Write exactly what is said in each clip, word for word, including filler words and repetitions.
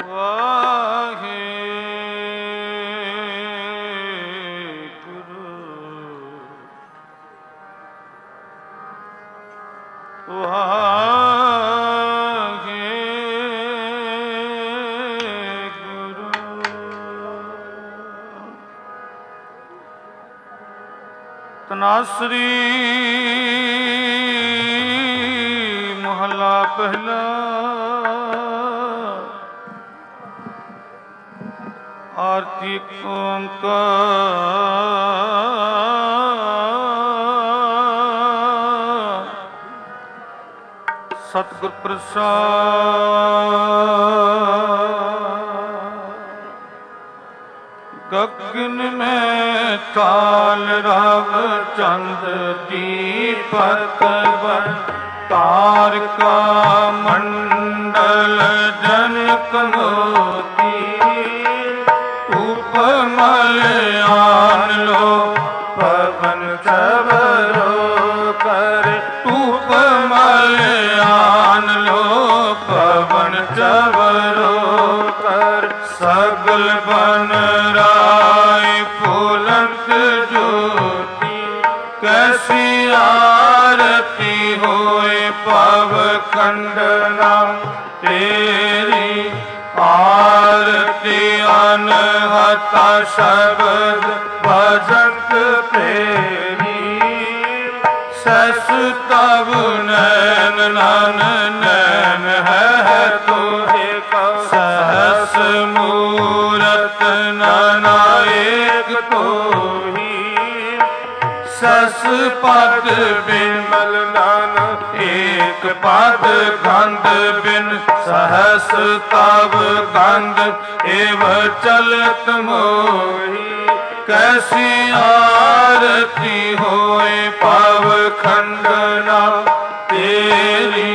ਤਨਾਸਰੀ ਮਹਲਾ ਪਹਿਲਾ। ਆਰਤੀ ਓੰਕਾਰ ਸਤਿਗੁਰ ਪ੍ਰਸਾਦ। ਗਗਨ ਮੈਂ ਕਾਲ ਰਵ ਚੰਦ ਦੀਪਕ ਬਨ ਤਾਰਕਾ ਮੰਡਲ ਜਨਕ ਮੋਤੀ ਉਪਮਲ ਆਨ ਲੋ ਪਵਨ ਚਵਰੋ ਕਰ ਉਪਮਲ ਆਨ ਲੋ ਪਵਨ ਚਵਰੋ ਕਰ ਸਗਲ ਬਨ ਰਾਏ ਫੁਲੰਤ ਜੋਤੀ ਕੈਸੀ ਆਰਤੀ ਹੋਏ ਪਵ ਖੰਡਨਾ ਤੇਰੀ ਆਰਤੀ ਅਨਹਤਾ ਸ਼ਬਦ ਭਜੰਤ ਪ੍ਰੇਰੀ ਸਸ ਤਵ ਨੈਨ ਨਨ ਨੈਨ ਹੈ ਤੋਹਿ ਕਉ ਸਹਸ ਮੂਰਤ ਨਾਇਕ ਤੋਹੀ ਸਸ ਪਦ ਬਿਮਲ ਨਾਨ ਏਕ ਪਦ ਗੰਧ ਬਿਨ ਸਹਸ ਤਵ ਗੰਧ ਏਵ ਚਲਤ ਮੋਹੀ ਕੈਸੀ ਆਰਤੀ ਹੋਏ ਪਵ ਖੰਡਨਾ ਤੇਰੀ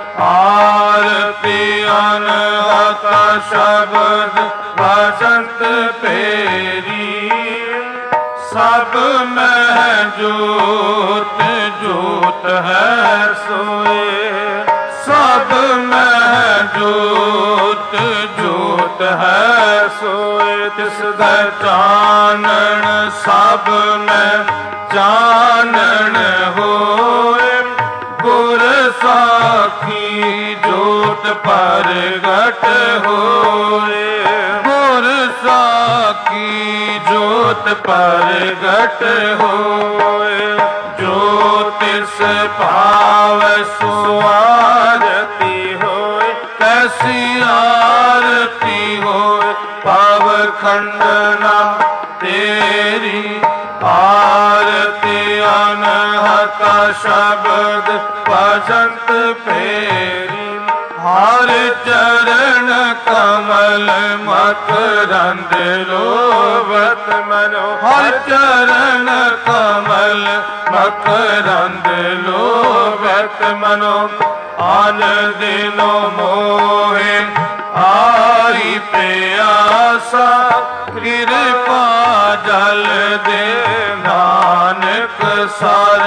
ਆਰਤੀ ਅਨਹਤਾ ਸ਼ਬਦ ਭਜੰਤ ਪੇਰੀ ਸਭ ਮਹਿ ਜੋਤ ਜੋਤ ਹੈ ਸੋਏ ਸਭ ਮਹਿ ਜੋਤ ਜੋਤ ਹੈ ਸੋਏ ਤਿਸ ਦਾ ਚਾਨਣ ਸਭ ਮੈਂ ਚਾਨਣ ਹੋਏ ਗੁਰ ਸਾਖੀ ਜੋਤ ਪ੍ਰਗਟ ਹੋਏ ਗੁਰ ਸਾਖੀ ਜੋਤ ਪ੍ਰਗਟ ਹੋਏ ਜੋ ਤਿਸ ਭਾਵੈ ਸੋ ਆਰਤੀ ਹੋਏ ਕੈਸੀ ਆਰਤੀ ਹੋਏ ਪਵ ਖੰਡਨਾ ਤੇਰੀ ਆਰਤੀ ਅਨਹਤਾ ਸ਼ਬਦ ਭਜੰਤ ਪੇਰੀ ਹਰ ਚਰਨ ਕਮਲ ਮਕਰੰਦ ਲੋਭਤ ਮਨੋ ਹਰ ਚਰਨ ਕਮਲ ਮਕਰੰਦ ਲੋਭਤ ਮਨੋ ਆਨ ਦਿਨੋ ਮੋਹਿ ਆਈ ਪਿਆਸਾ ਕਿਰਪਾ ਜਲ ਦੇ ਨਾਨਕ ਸਰ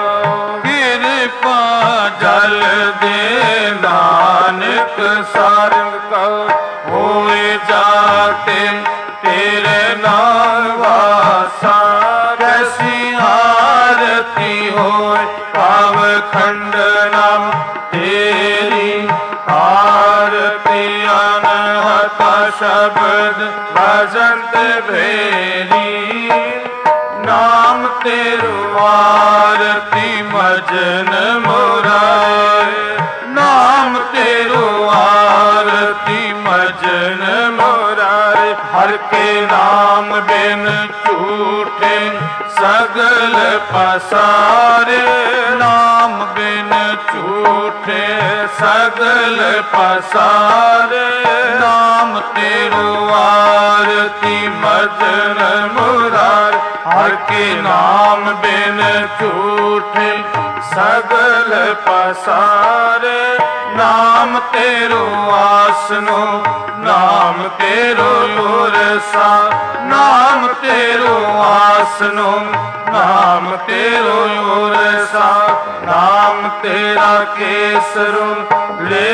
ਕਿਰਪਾ ਜਲ ਦੇ ਨਾਨਕ ਸਾਰੰਗ ਕਉ ਹੋਏ ਜਾਤੇ ਤੇਰੇ ਨਾਮ ਵਾਸਾ ਕੈਸੀ ਆਰਤੀ ਹੋਏ ਪਵ ਖੰਡਨਾ ਤੇਰੀ ਆਰਤੀ ਅਨਹਤਾ ਸ਼ਬਦ ਭਜੰਤ ਭੇਰੀ ਨਾਮ ਤੇਰੂ ਆਰਤੀ ਮਜਨ ਮੁਰਾਰੇ ਨਾਮ ਤੇਰੂ ਆਰਤੀ ਮਜਨ ਮੁਰਾਰੇ ਹਰ ਕੇ ਨਾਮ ਬਿਨ ਝੂਠੇ ਸਗਲ ਪਸਾਰੇ ਨਾਮ ਬਿਨ ਝੂਠੇ ਸਗਲ ਪਸਾਰੇ ਨਾਮ ਤੇਰੂ ਆਰਤੀ ਮਜਨ ਮੁਰਾਰੇ हर के नाम बिन झूठे सगल पसारे। नाम तेरो आसनो नाम तेरो उरसा, नाम तेरो आसनो नाम तेरो उरसा। नाम तेरा केसरो ले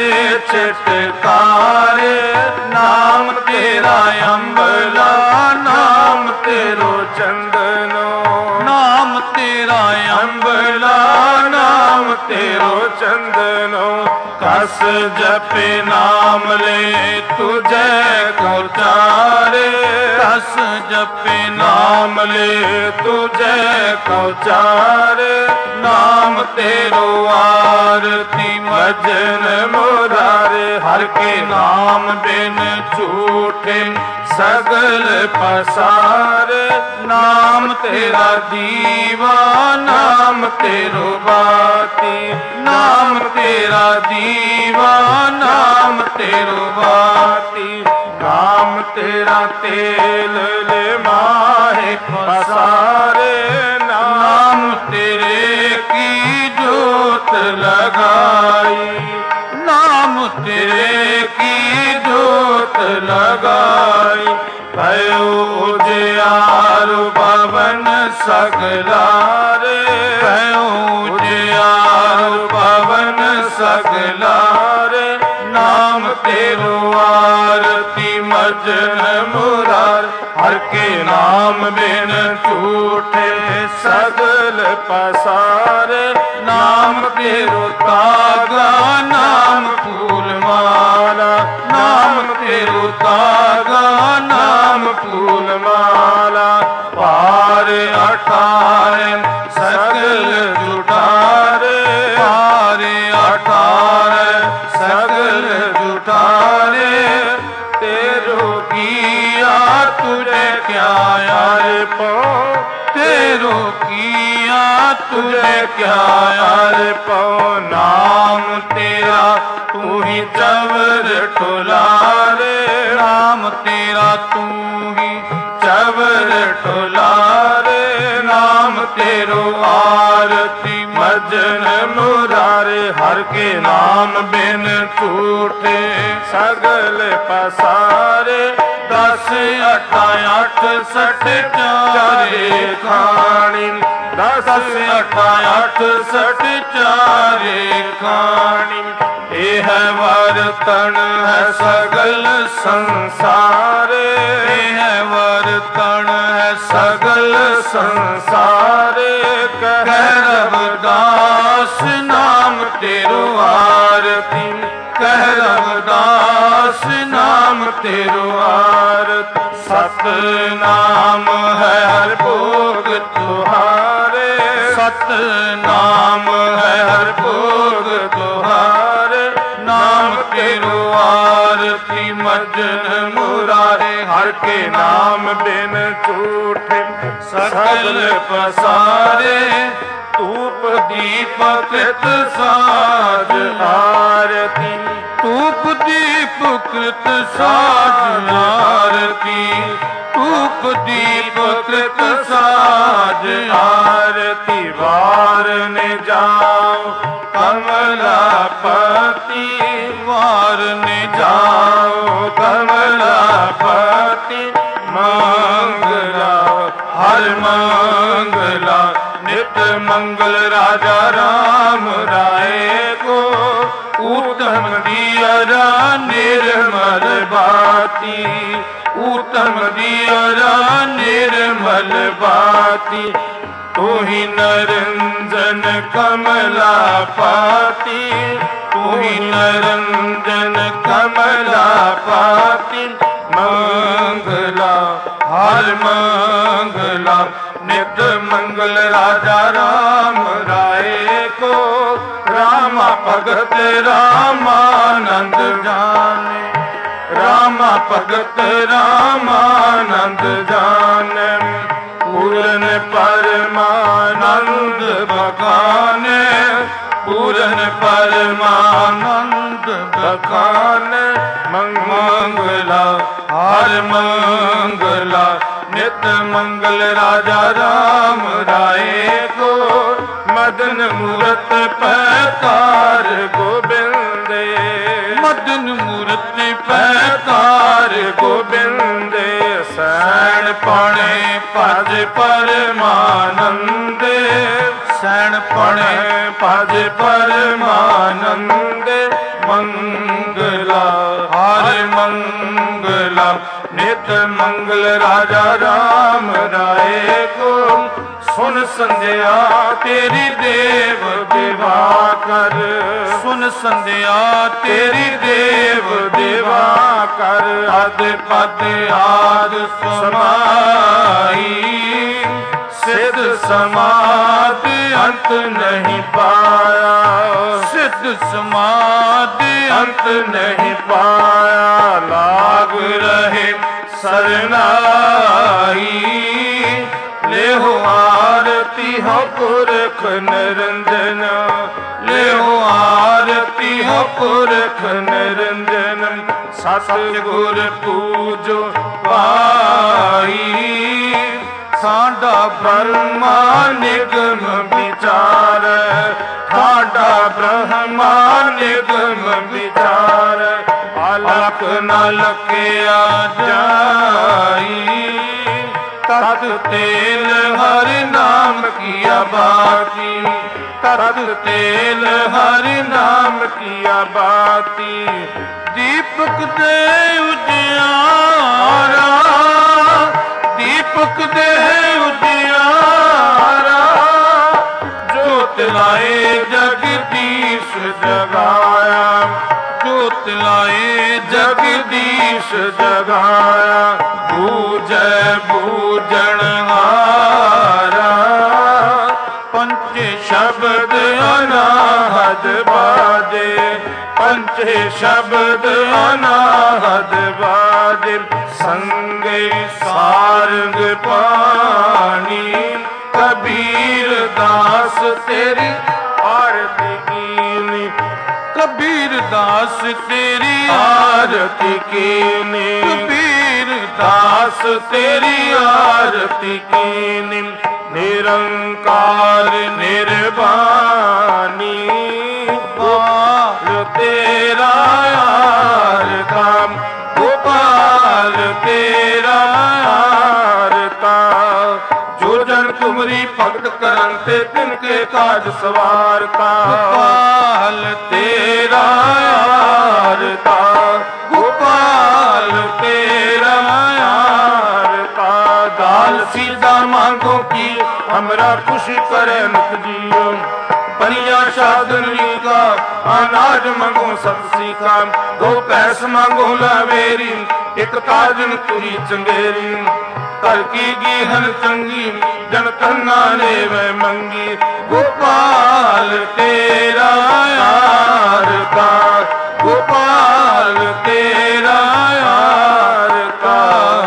छिटकारे, नाम तेरा अम्बला नाम तेरो चंदनो। नाम तेरा अम्बला नाम तेरो चंदनो। कस जपे नाम ले तुझे को चारे, कस जपे नाम ले तुझे को चारे। नाम तेरो आरती भजन मुरारे, हर के नाम बिन झूठे सगल पसारे। नाम तेरा दीवा नाम तेरो बाती, नाम तेरा दीवा नाम तेरो बाती। नाम तेरा तेल ले माहे पसारे, नाम तेरे की जोत लगाई, नाम तेरे की जोत लगाई। भयो उजियार भवन सगलारे, भयो उजियार भवन सगलारे। नाम तेरो आरती मजन मुरार, हर के नाम बिन झूठे सगल पसारे। नाम तेरो तागा नाम फूल माला, नाम तेरो तागा नाम फूल माला। पार अठारे सगल जुटारे, पार अठारे सगल जुटारे। तेरो किया तुझे क्या यार पो, तेरो किया तुझे क्या यार पो। नाम तेरा तू ही चवर टोलारे, नाम तेरा तू ही चवर टोलारे। नाम तेरो आरती मजन मुरारे, हर के नाम बिन झूठे सगल पसारे। दस अठा अठ सठ चारे खानी, दस अठा अठ सठ चारे खानी। यह वर्तन है सगल संसारे, यह वर्तन है सगल संसारे। कह रविदास नाम तेरो आरती, कह रविदास नाम तेरो आरती। सत नाम है हर भोग तुहारे, सत नाम है हर भोग तुहारे। नाम तेरो आरती मजन मुरारे, हर के नाम बिन झूठे सगल पसारे। धूप दीप कृत साज आरती, धूप दीप कृत साज आरती, धूप दीप कृत साज आरती। वारने जाओ कमलापति, वारने जाओ कमलापति। मंगला हर मंगला नित मंगल राजा राम राय को। उत्तम दियरा निर्मल बाती, उत्तम दियरा निर्मल बाती। तू ही नरंजन कमलापति, तू ही नरंजन कमलापति। मंगला हर मंगला नित मंगल राजा राम राय को। रामा भगत रामानंद जाने, रामा भगत रामानंद जाने। पूरन परमानंद बखाने, पूरन परमानंद बखाने। मंगला हर मंगला नित मंगल राजा राम राय को मदन मूरत पैकार गोबिंदे मदन मूरत पैकार गोबिंदे सैन पणे भज परमानंदे सैन पणे भज परमानंदे मंगला हर मंगला नित मंगल राजा राम राय को सुन संध्या तेरी देव देवा कर सुन संध्या तेरी देव देवा कर अद पद आद समाई सिद्ध समाधि अंत नहीं पाया सिद्ध समाधि अंत नहीं पाया लाग रहे सरनाई ले हो आरती हो पुरख निरंजन ले हो आरती हो पुरख निरंजन सतगुर पूजो पाई साडा ब्रह्मा निगम विचार ठाडा ब्रह्मा निगम विचार अलख न लकिया जाई तत तेल हर नाम किया बाती तत तेल हर नाम किया बाती दीपक दे उजियारा दीपक दे उजियारा जोत लाए जगदीश जगाया जोत लाए जगदीश जगाया बूझे बूझन हारा पंचे शब्द अनाहद बाजे पंचे शब्द अनाहद बाजे संगे सारंग पानी कबीर दास तेरी आरती कीनी कबीर दास तेरी आरती कीनी कबीर दास तेरी आरती कीनी निरंकार निर्वाणी गोपाल तेरा यार काम गोपाल तेरा यार का जो जन तुमरी भगत करन ते तिनके काज सवार का गोपाल तेरा यार का गोपाल तेरा यार का दाल सीधा मांगो की हमरा खुशी करे मुख जियो परिया शादनी का अनाज मांगो सबसी का दो पैस मांगो लावेरी एक काजन तुरी चंगेरी कर की गीहन चंगी जन तन्ना ले वे मंगी गोपाल तेरा यार का गोपाल तेरा यार का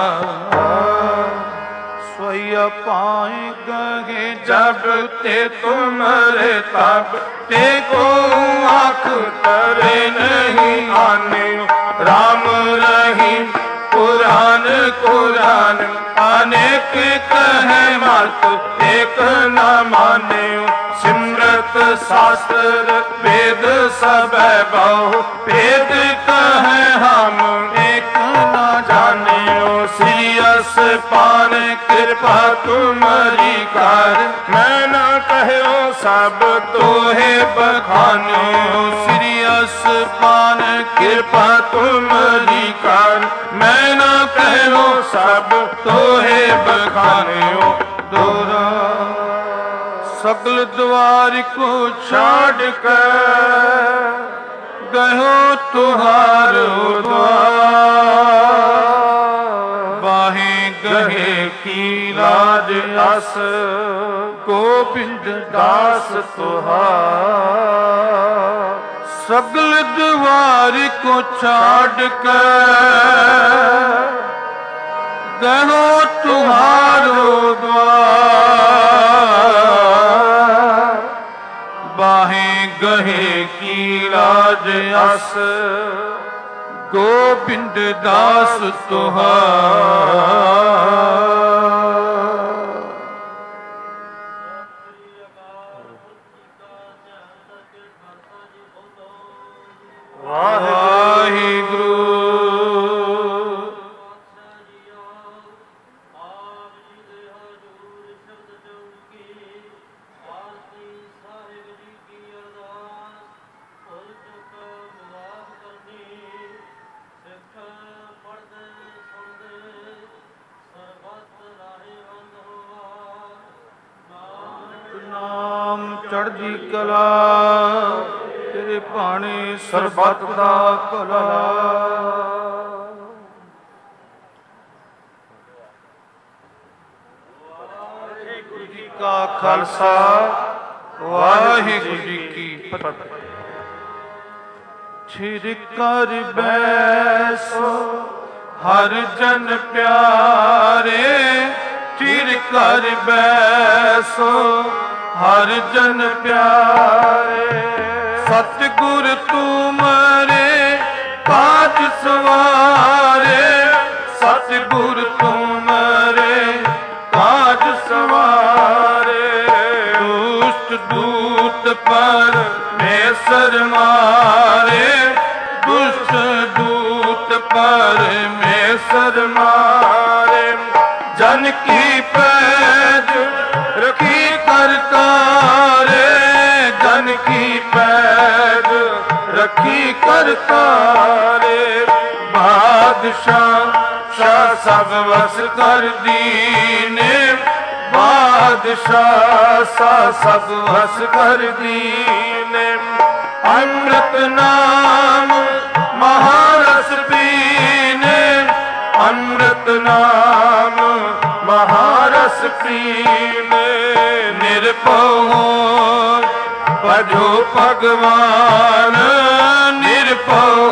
सोया पाए गए जब ते तुम्हारे तब ते को आँख तरे नहीं आने राम रहीम कुरान कुरान अनेक कहे मत एक न माने सिमरत शास्त्र वेद सब बहु वेद कहे हम एक न जाने श्रीयस पान कृपा तुम्हारी कर मैं न कहो सब तोहे बखानो श्रीयस पान कृपा तुम्हारी कर मैं न कहो सब तोहे बखानो दोरा सकल द्वार को छाड़ कर गयो तुहारो द्वार बाहे गहे की लाज अस गोबिंद दास तुहार सगल द्वार को छाड़ कर गयो तुम्हारो द्वार बाहें गहे की लाज अस गोबिंद दास तुहार ਨਾਮ ਚੜ੍ਹਦੀ ਕਲਾ ਤੇਰੇ ਭਾਣੇ ਸਰਬੱਤ ਦਾ ਭਲਾ। ਵਾਹਿਗੁਰੂ ਜੀ ਕਾ ਖਾਲਸਾ ਵਾਹਿਗੁਰੂ ਜੀ ਕੀ ਫਤਿਹ। ਛਿਰ ਕਰ ਬੈਸੋ ਹਰ ਜਨ ਪਿਆਰੇ, ਛਿਰ ਕਰ ਬੈਸੋ ਹਰ ਜਨ ਪਿਆਰੇ। ਸਤਿਗੁਰ ਤੁਮਰੇ ਕਾਜ ਸਵਾਰੇ, ਸਤਿਗੁਰ ਤੁਮਰੇ ਕਾਜ ਸਵਾਰੇ। ਦੁਸ਼ਟ ਦੂਤ ਪਰਮੇਸ਼ਰ ਮਾਰੇ, ਦੁਸ਼ਟ ਦੂਤ ਪਰਮੇਸ਼ਰ ਮਾਰੇ। ਜਨ ਕੀ ਪੈਜ ਰਖੀ ਕਰਤਾਰੇ, ਜਨ ਕੀ ਪੈਜ ਰਖੀ ਕਰਤਾਰੇ। ਬਾਦਸ਼ਾਹ ਸ਼ਾਹ ਸਭ ਵਸ ਕਰ ਦੀਨੇ, ਬਾਦਸ਼ਾਹ ਸ਼ਾਹ ਸਭ ਵਸ ਕਰ ਦੀਨੇ। ਅੰਮ੍ਰਿਤ ਨਾਮ ਮਹਾਰਸ ਪੀਨੇ, ਅੰਮ੍ਰਿਤ ਨਾਮ ਮਹਾਰਸ ਪੀਨੇ। ਨਿਰਭਉ ਭਜੋ ਭਗਵਾਨ, ਨਿਰਭਉ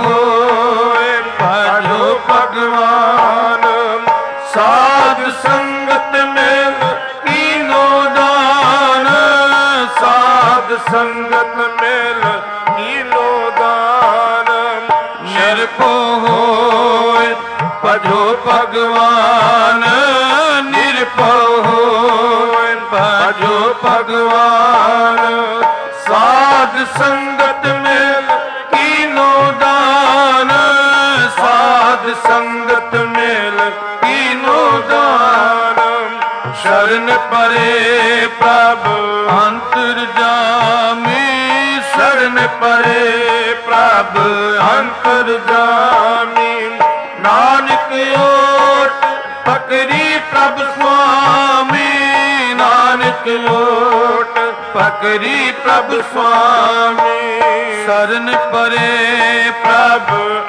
ਭਜੋ ਭਗਵਾਨ। ਸਾਧ ਸੰਗਤ ਮਿਲ ਕੀਨੋ ਦਾਨ, ਸਾਧ ਸੰਗਤ ਮਿਲ ਕੀਨੋ ਦਾਨ। ਨਿਰਭਉ ਭਜੋ ਭਗਵਾਨ, ਨਿਰਭਉ ਭਜੋ ਭਗਵਾਨ। ਸਾਧ ਸੰਗਤ ਮਿਲ ਕੀਨੋ ਦਾਨ, ਸਾਧ ਸੰਗਤ ਮਿਲ ਕੀਨੋ ਦਾਨ। ਸ਼ਰਨ ਪਰੇ ਪ੍ਰਭ ਅੰਤਰਜਾਮੀ, ਸ਼ਰਨ ਪਰੇ ਪ੍ਰਭ ਅੰਤਰਜਾਮੀ। ਨਾਨਕ ਓਟ ਪਕਰੀ ਪ੍ਰਭ ਸੁਆਮੀ, ਨਾਨਕ ਓਟ ਪਕਰੀ ਪ੍ਰਭ ਸੁਆਮੀ। ਸ਼ਰਨ ਪਰੇ ਪ੍ਰਭ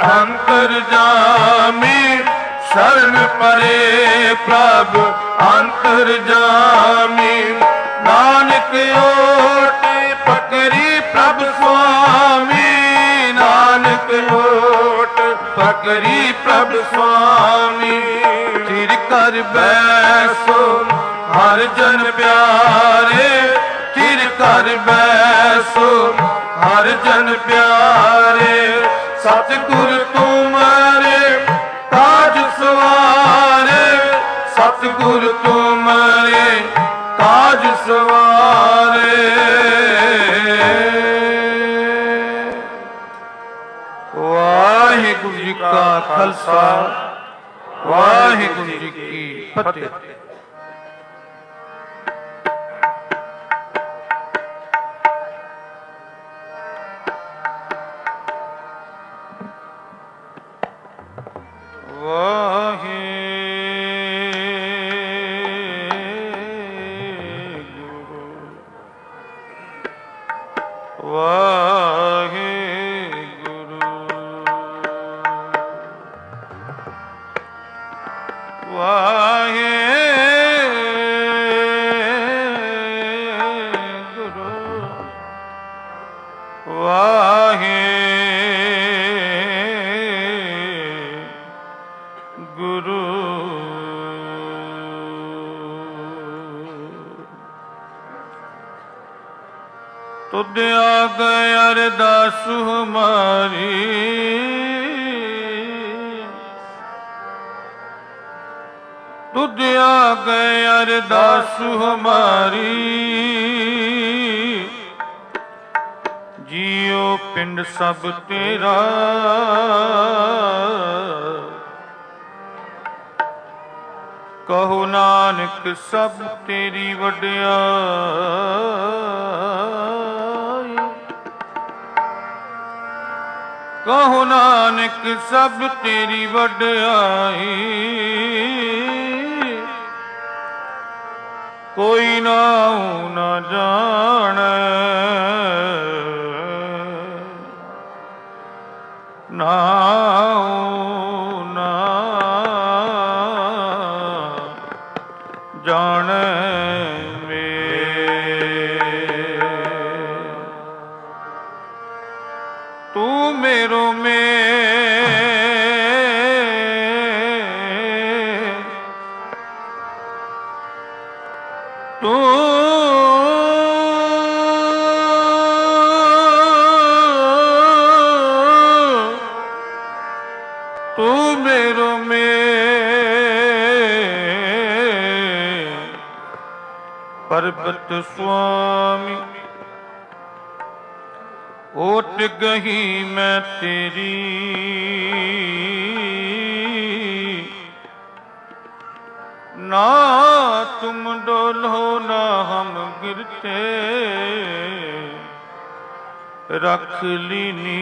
ਅੰਤਰਜਾਮੀ, ਸ਼ਰਨ ਪਰੇ ਪ੍ਰਭ ਅੰਤਰਜਾਮੀ। ਨਾਨਕ ਓਟ ਪਕਰੀ ਪ੍ਰਭ ਸੁਆਮੀ, ਨਾਨਕ ਓਟ ਪਕਰੀ ਪ੍ਰਭ ਸੁਆਮੀ। ਚਿਰ ਕਰ ਬੈਸੋ ਹਰ ਜਨ ਪਿਆਰੇ, ਚਿਰ ਕਰ ਬੈਸੋ ਹਰ ਜਨ ਪਿਆਰੇ। ਸਤਿਗੁਰ ਤੁਮਰੇ ਕਾਜ ਸਵਾਰੇ, ਸਤਿਗੁਰ ਤੁਮਰੇ ਕਾਜ ਸਵਾਰੇ। ਵਾਹਿਗੁਰੂ ਜੀ ਕਾ ਖਾਲਸਾ ਵਾਹਿਗੁਰੂ ਜੀ ਕੀ ਫਤਿਹ। ਤੁਧ ਆਗ ਅਰਦਾਸ ਹਮਾਰੀ, ਤੁਧ ਆਗ ਅਰਦਾਸ ਹਮਾਰੀ। ਜੀਉ ਪਿੰਡ ਸਭ ਤੇਰਾ, ਕਹੋ ਨਾਨਕ ਸਭ ਤੇਰੀ ਵਡਿਆਈ। ਕਹੋ ਨਾਨਕ ਸਭ ਤੇਰੀ ਵਡਿਆਈ। ਕੋਈ ਨਾਉ ਨਾ ਜਾਣੈ, ਨਾਉ ਨਾ ਜਾਣੈ ਤੂੰ ਮੇਰੋ ਮੇ ਤੂੰ ਤੂੰ ਮੇਰੋ ਮੇ ਪਰਬਤ ਸੁਆਮੀ ਓਟ ਗਹੀ ਮੈਂ ਤੇਰੀ ਨਾ ਤੁਮ ਡੋਲੋ ਨਾ ਹਮ ਗਿਰਤੇ ਰੱਖ ਲੀਨੀ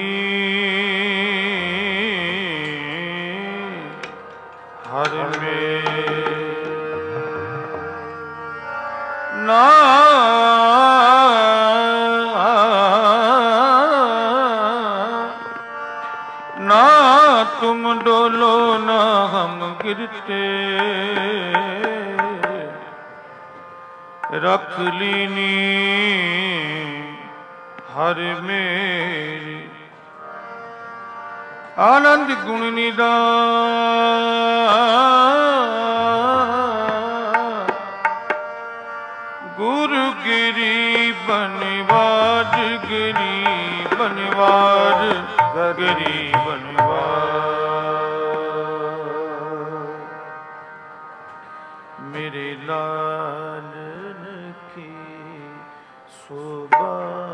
ਹਰ ਮੇ ਨਾ ना तुम डोलो ना हम गिरते रख लीनी हर मेरी आनंद गुण निदान गुरु गिरी बनवाज गिरी बनवाज गिरी बनवाज मेरे लालन की शोभा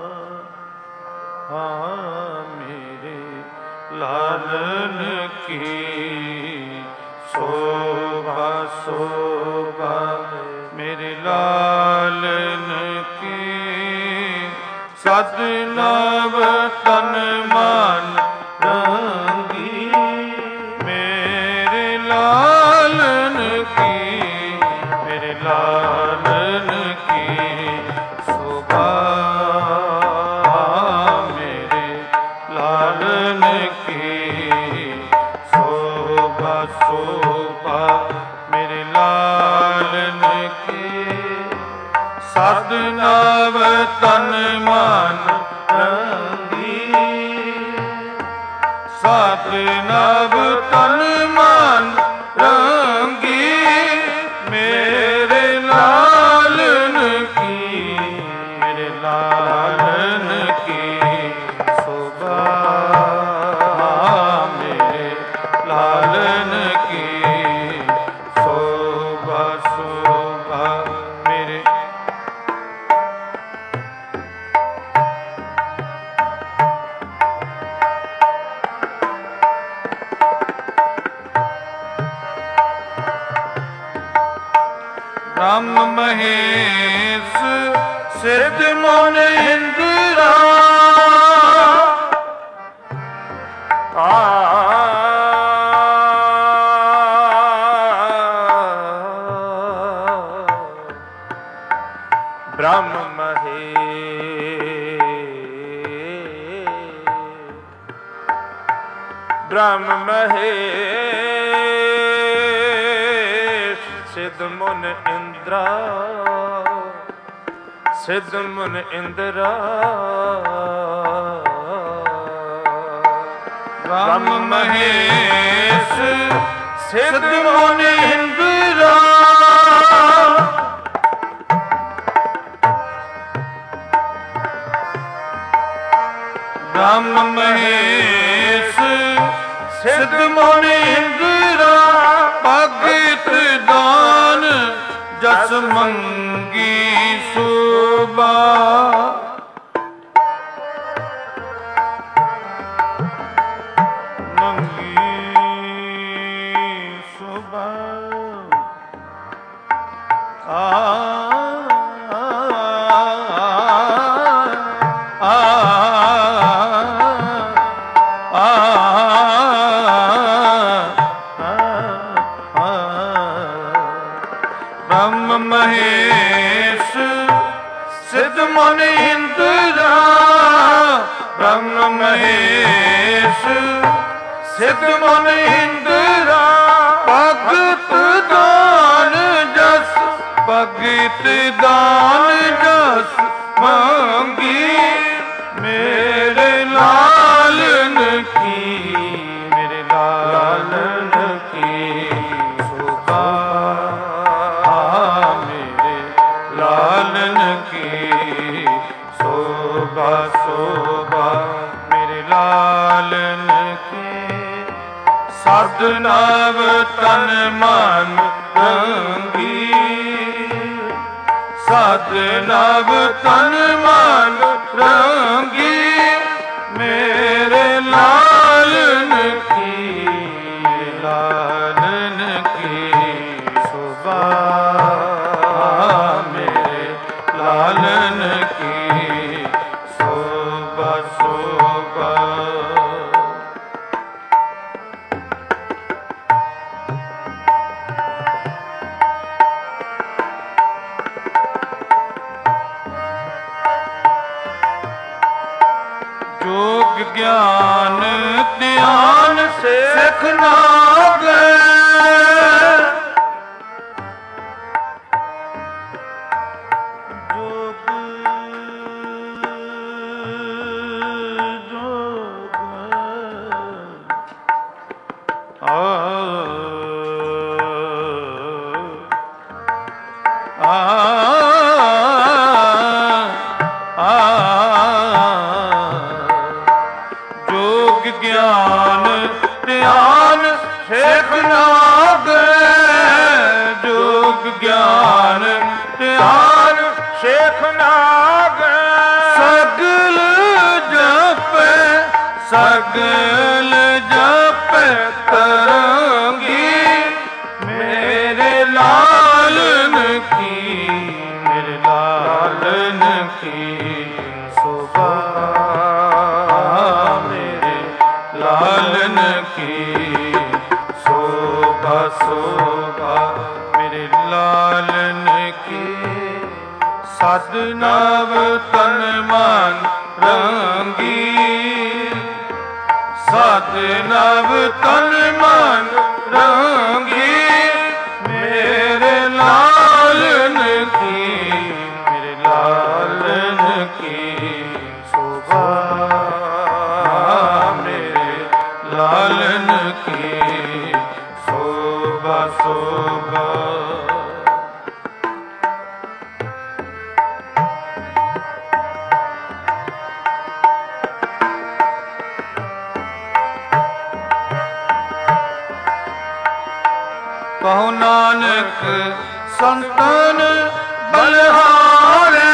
हाँ मेरे लालन की शोभा शोभा मेरे लालन की सदनव तन मन रंगी मेरे लालन की मेरे लालन की शोभा मेरे लालन की शोभा शोभा मेरे लालन की सदनव तन मन रंगी सदनव तन मन रंगी मेरे लालन की मेरे लालन की शोभा मेरे लालन की शोभा शोभा मेरे ब्रह्म महेश सिद्ध मन इंद्रा आ ब्रह्म महेश ब्रह्म महेश सिद्ध मुन इंद्रा सिद्ध मुन इंद्रा ब्रह्म महेश सिद्ध मुन इंद्रा ब्रह्म महेश सिद्ध मुन इंद्रा भगत दान जस मंगी शोभा मंगी शोभा आ ब्रह्म महेश ਮਨ ਇੰਦਰਾ ਬ੍ਰਹਮ ਮਹੇਸ਼ ਸਿੱਧ ਮਨ ਇੰਦਰਾ ਭਗਤ ਦਾਨ ਜਸ ਭਗਤ ਦਾਨ ਜਸ ਮੰਗੀ ਮੇਰੇ ਲਾਲਨ ਕੀ ਮੇਰੇ ਲਾਲਨ ਕੀ ਸੋਭਾ ਮੇਰੇ ਲਾਲਨ ਕੀ ਸੋਭਾ ਸੋਭਾ ਮੇਰੇ ਲਾਲਨ ਕੀ ਸਦ ਨਵ ਤਨ ਮਨ ਰੰਗੀ ਸਦ ਨਵ ਤਨ ਮਨ ਰੰਗੀ ਮੇਰੇ ਲਾਲਨ ਕੀ ਲਾਲਨ ਕੀ ਸੋਭਾ ਮੇਰੇ ਲਾਲਨ ਕੀ ਸੋਭਾ ਸੋਭਾ जोग ज्ञान ध्यान सिख नागे जोग जोग आ आ जोग ज्ञान ध्यान सिख नागे जोग ज्ञान ध्यान सिख नागे सगल जपे सगल जपे तरंगी मेरे लालन की मेरे लालन की शोभा लालन की शोभा शोभा मेरे लालन की सद नव तन मन रंगी सद नव तन मन रंगी मेरे लालन की मेरे लालन की शोभा लालन की शोभा शोभा कहो नानक संतन बलहारे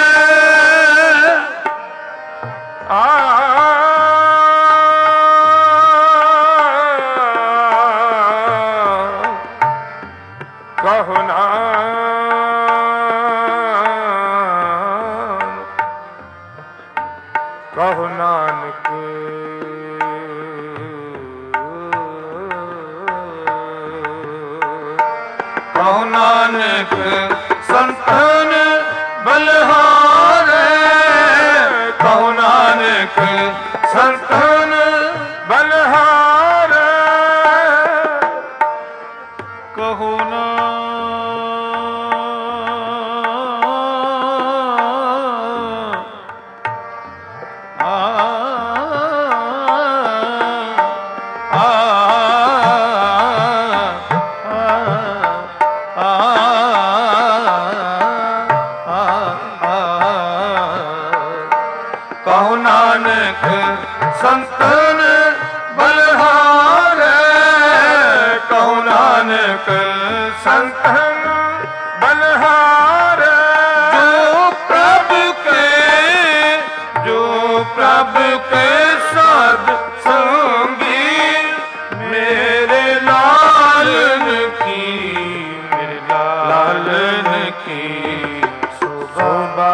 आ कहो कहो नानक कहो नानक संतन बलहारे कहो नानक संतन बलहारे कहो ना कहो नानक संतन बलहारे कहो नानक संतन बलहारे जो प्रभु के जो प्रभु के साध संगी मेरे लालन की मेरे लालन की शोभा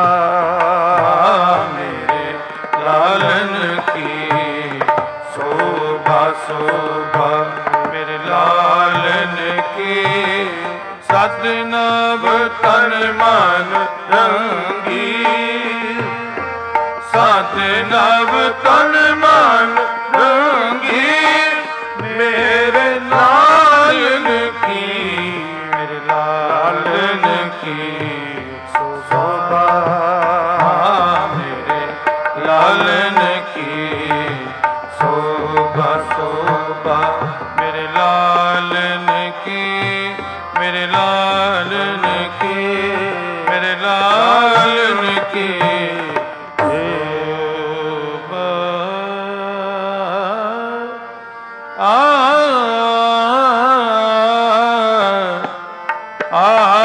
लालन की शोभा शोभा मेरे लालन की सद नव तन मन रंगी ਨਵ ਤਨ ਮਨ ਰੰਗੀ ਮੇਰੇ ਲਾਲਨ ਕੀ ਮੇਰੇ ਲਾਲਨ ਕੀ ਸੋਭਾ ਮੇਰੇ ਲਾਲਨ ਕੀ ਸੋਭਾ ਸੋਭਾ ਮੇਰੇ ਲਾਲਨ ਕੀ ਮੇਰੇ ਲਾਲਨ ਕੀ ਮੇਰੇ ਲਾਲਨ ਕੀ ਆ ਆ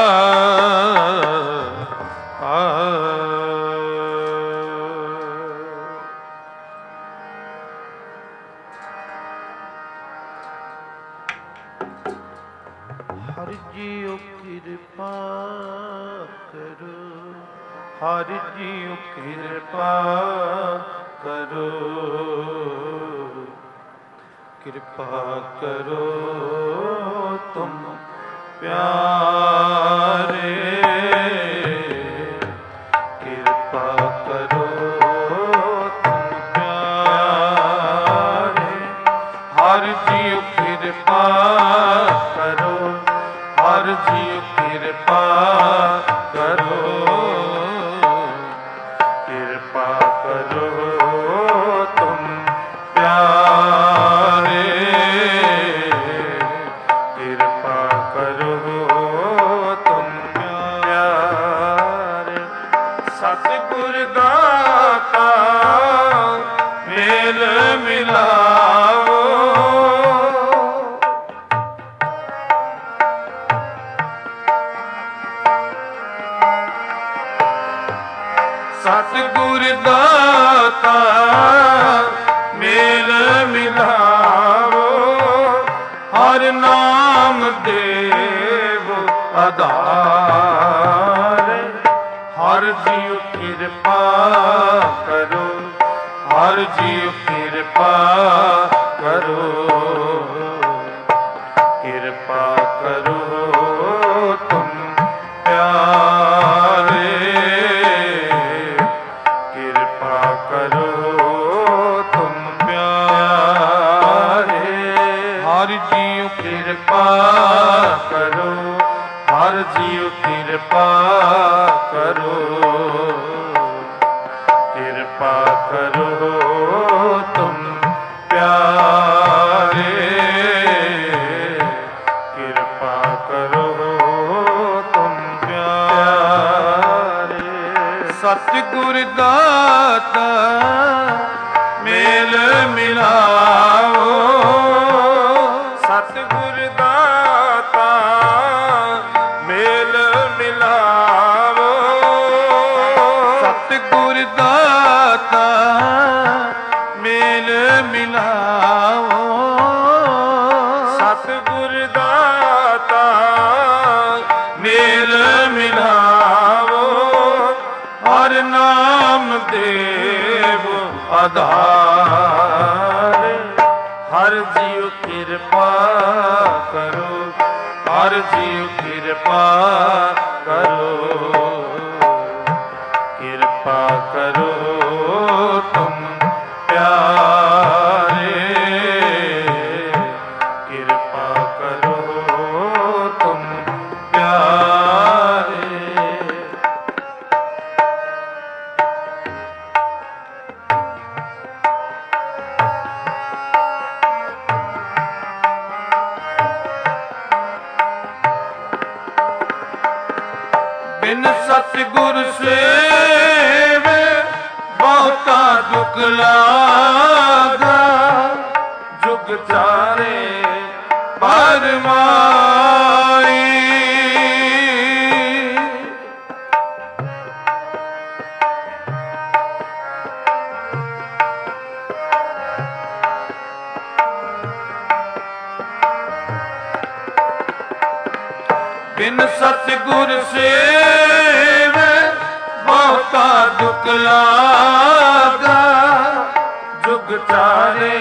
ਹਰਿ ਜੀਉ ਕਿਰਪਾ ਕਰੋ ਹਰਿ ਜੀਉ ਕਿਰਪਾ ਕਰੋ ਕਿਰਪਾ ਕਰੋ ਤੁਮ ਪਿਆਰੇ ਕਿਰਪਾ ਕਰੋ ਤੁਮ ਪਿਆਰੇ ਹਰ ਜੀਉ ਕਿਰਪਾ ਕਰੋ ਹਰ ਜੀਉ ਕਿਰਪਾ ਕਰੋ ਕਿਰਪਾ ਕਰੋ ਤੁਮ ਪਿਆਰੇ ਕਿਰਪਾ ਕਰੋ ਤੁਮ ਪਿਆਰੇ ਸਤਿਗੁਰ ਦਾਤਾ ਮੇਲ ਮਿਲਾਓ ਸਤਿਗੁਰ ਦਾਤਾ ਮੇਲ ਮਿਲਾਵੋ ਹਰ ਨਾਮ ਦੇਵ ਆਧਾਰ ਹਰ ਜੀਉ ਕਿਰਪਾ ਕਰੋ ਹਰ ਜੀਉ ਕਿਰਪਾ ਕਰੋ ਕਿਰਪਾ ਕਰੋ ਤੁਮ ਪਿਆਰੇ ਕਿਰਪਾ ਕਰੋ ਤੁਮ ਪਿਆਰੇ ਹਰ ਜੀਉ ਕਿਰਪਾ ਕਰੋ ਹਰ ਜੀਉ ਕਿਰਪਾ ਕਰੋ ਕਿਰਪਾ ਕਰੋ ਤੁਮ ਪਿਆਰੇ ਕਿਰਪਾ ਕਰੋ ਤੁਮ ਪਿਆਰੇ ਸਤਿਗੁਰ ਦਾਤਾ ਮੇਲ ਮਿਲਾਓ ਸਤਿਗੁਰ ਦਾਤਾ ਮੇਲ ਮਿਲਾਓ ਸਤਿਗੁਰ ਦਾਤਾ ਮੇਲ ਮਿਲਾਓ ਸਤਿਗੁਰ ਦਾਤਾ ਮੇਲ ਮਿਲਾਓ ਹਰ ਨਾਮ ਦੇਵ ਆਧਾਰ ਹਰ ਜੀਉ ਕਿਰਪਾ ਕਰੋ ਹਰ ਜੀਉ ਕਿਰਪਾ ਕਰੋ ਕਿਰਪਾ ਕਰੋ ਤੁਮ ਪਿਆਰੇ ਕਿਰਪਾ ਕਰੋ ਤੁਮ ਪਿਆਰੇ ਬਿਨ ਸਤਿਗੁਰ ਸੇਵੇ ਬਹੁਤਾ ਦੁਖ ਲਾਗਾ ਜੁਗ ਚਾਰੇ ਪਰਮਾਈ ਬਿਨ ਸਤਿਗੁਰ ਸੇਵੇ ਬਹੁਤਾ ਦੁਖ ਲਾਗਾ ਜੁਗ ਚਾਰੇ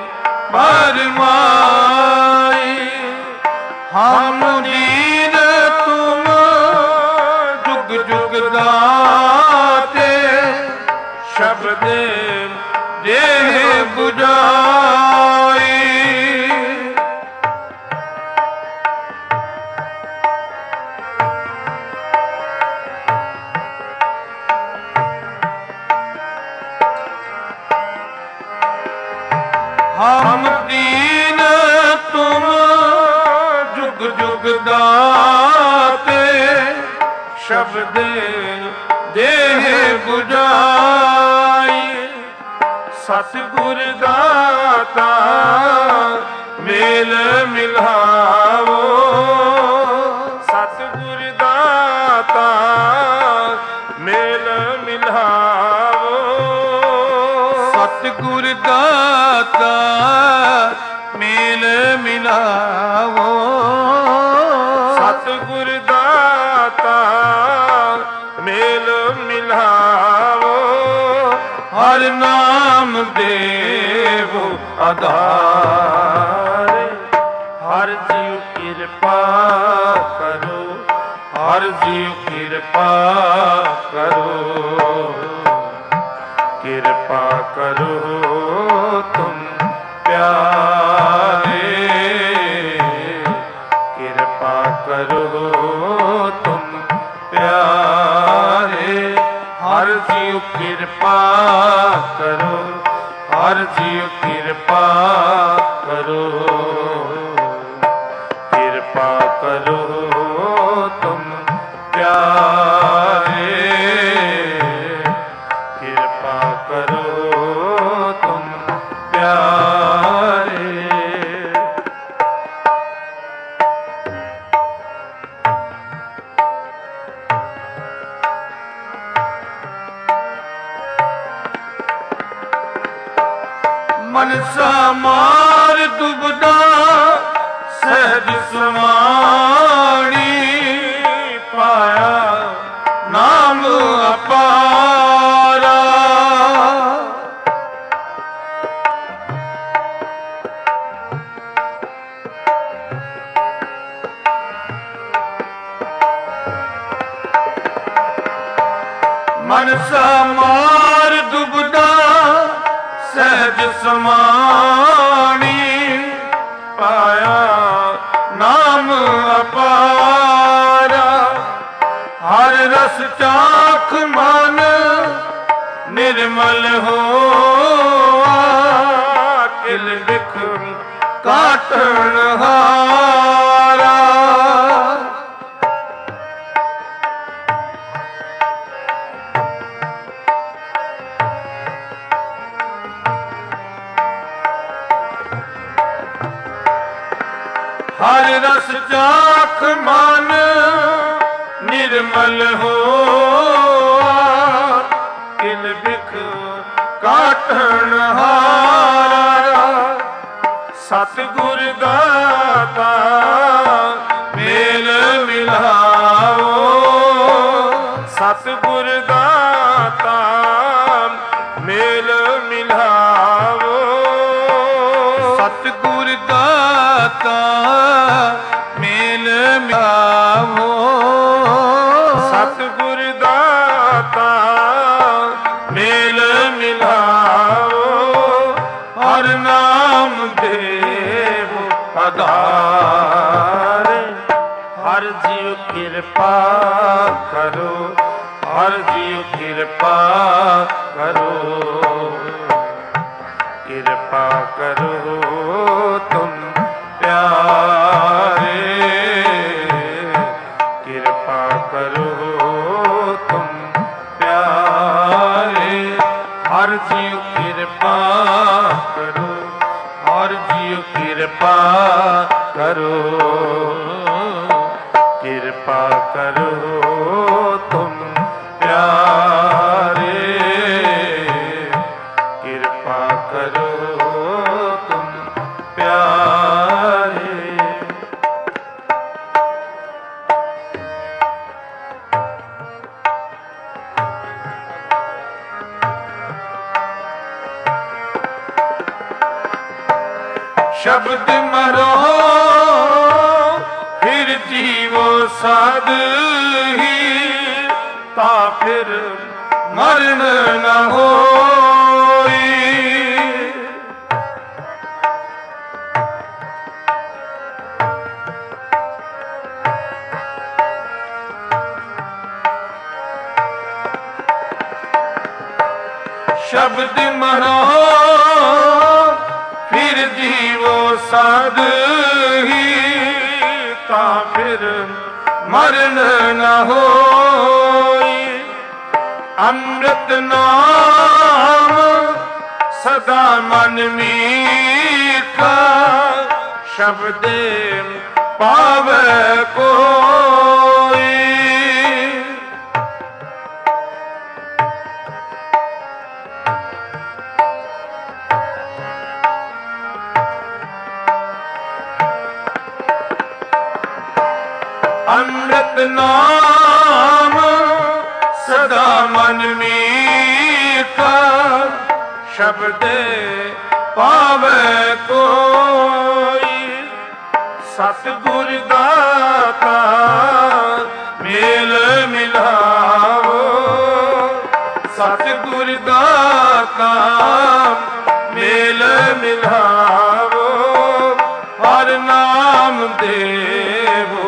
ਪਰਮਾਈ ਹਮ ਦੀਨ ਤੁਮ ਜੁਗ ਜੁਗ ਦਾਤੇ ਸ਼ਬਦੇ 부ਜਾ이 हम दीन तुम जुग जुग दाते शब्द देह बुझाई सतगुर दाता मेल मिलावो सतगुर दाता मेल मिलावो सतगुर दाता मेल मिलावो सतगुर दाता मेल मिलावो हर नाम देवो आधार हर जीव कृपा करो हर जीव कृपा करो कृपा करो तुम प्यारे कृपा करो तुम प्यारे हर जीव कृपा करो हर जीव कृपा करो कृपा करो तुम प्यारे कृपा करो तुम प्यारे मनसा मार दुबदा सहज समाणी पाया नाम अपारा मनसा मार दुबदा सहज समाणी पाया नाम अपारा हर रस चाख मन निर्मल हो किल बिख काटन हारा हर रस चाख मन निर्मल हो किल बिख काटन हारा सतगुर दाता मेल मिलाओ सतगुर दाता मेल मिलाओ सतगुर दाता मेल मिलावो सतगुर दाता मेल मिलावो हर नाम देवो आधार हर जीव कृपा करो हर जीव कृपा करो कृपा करो तुम प्यारे कृपा करो तुम प्यारे हर जीव कृपा करो हर जीव कृपा करो कृपा करो तुम प्यारे कृपा करो तुम प्यारे शब्द मरो फिर जीवो साध ही ता फिर मरण न होई ਸ਼ਬਦ ਮਰੋ ਫਿਰ ਜੀਵੋ ਸਾਧ ਹੀ, ਤਾਂ ਫਿਰ ਮਰਨ ਨ ਹੋਈ। ਅੰਮ੍ਰਿਤ ਨਾਮ ਸਦਾ ਮਨ ਮੀਠਾ, ਸ਼ਬਦੇ ਪਾਵੇ ਕੋਈ। ਅੰਮ੍ਰਿਤ ਨਾਮ ਸਦਾ ਮਨ ਮੀਠਾ, ਸ਼ਬਦੇ ਪਾਵੇ ਕੋਈ। ਸਤਿਗੁਰ ਦਾਤਾ ਮੇਲ ਮਿਲਾਵੋ, ਸਤਿਗੁਰ ਦਾਤਾ ਮੇਲ ਮਿਲਾਵੋ। ਹਰ ਨਾਮ ਦੇਵ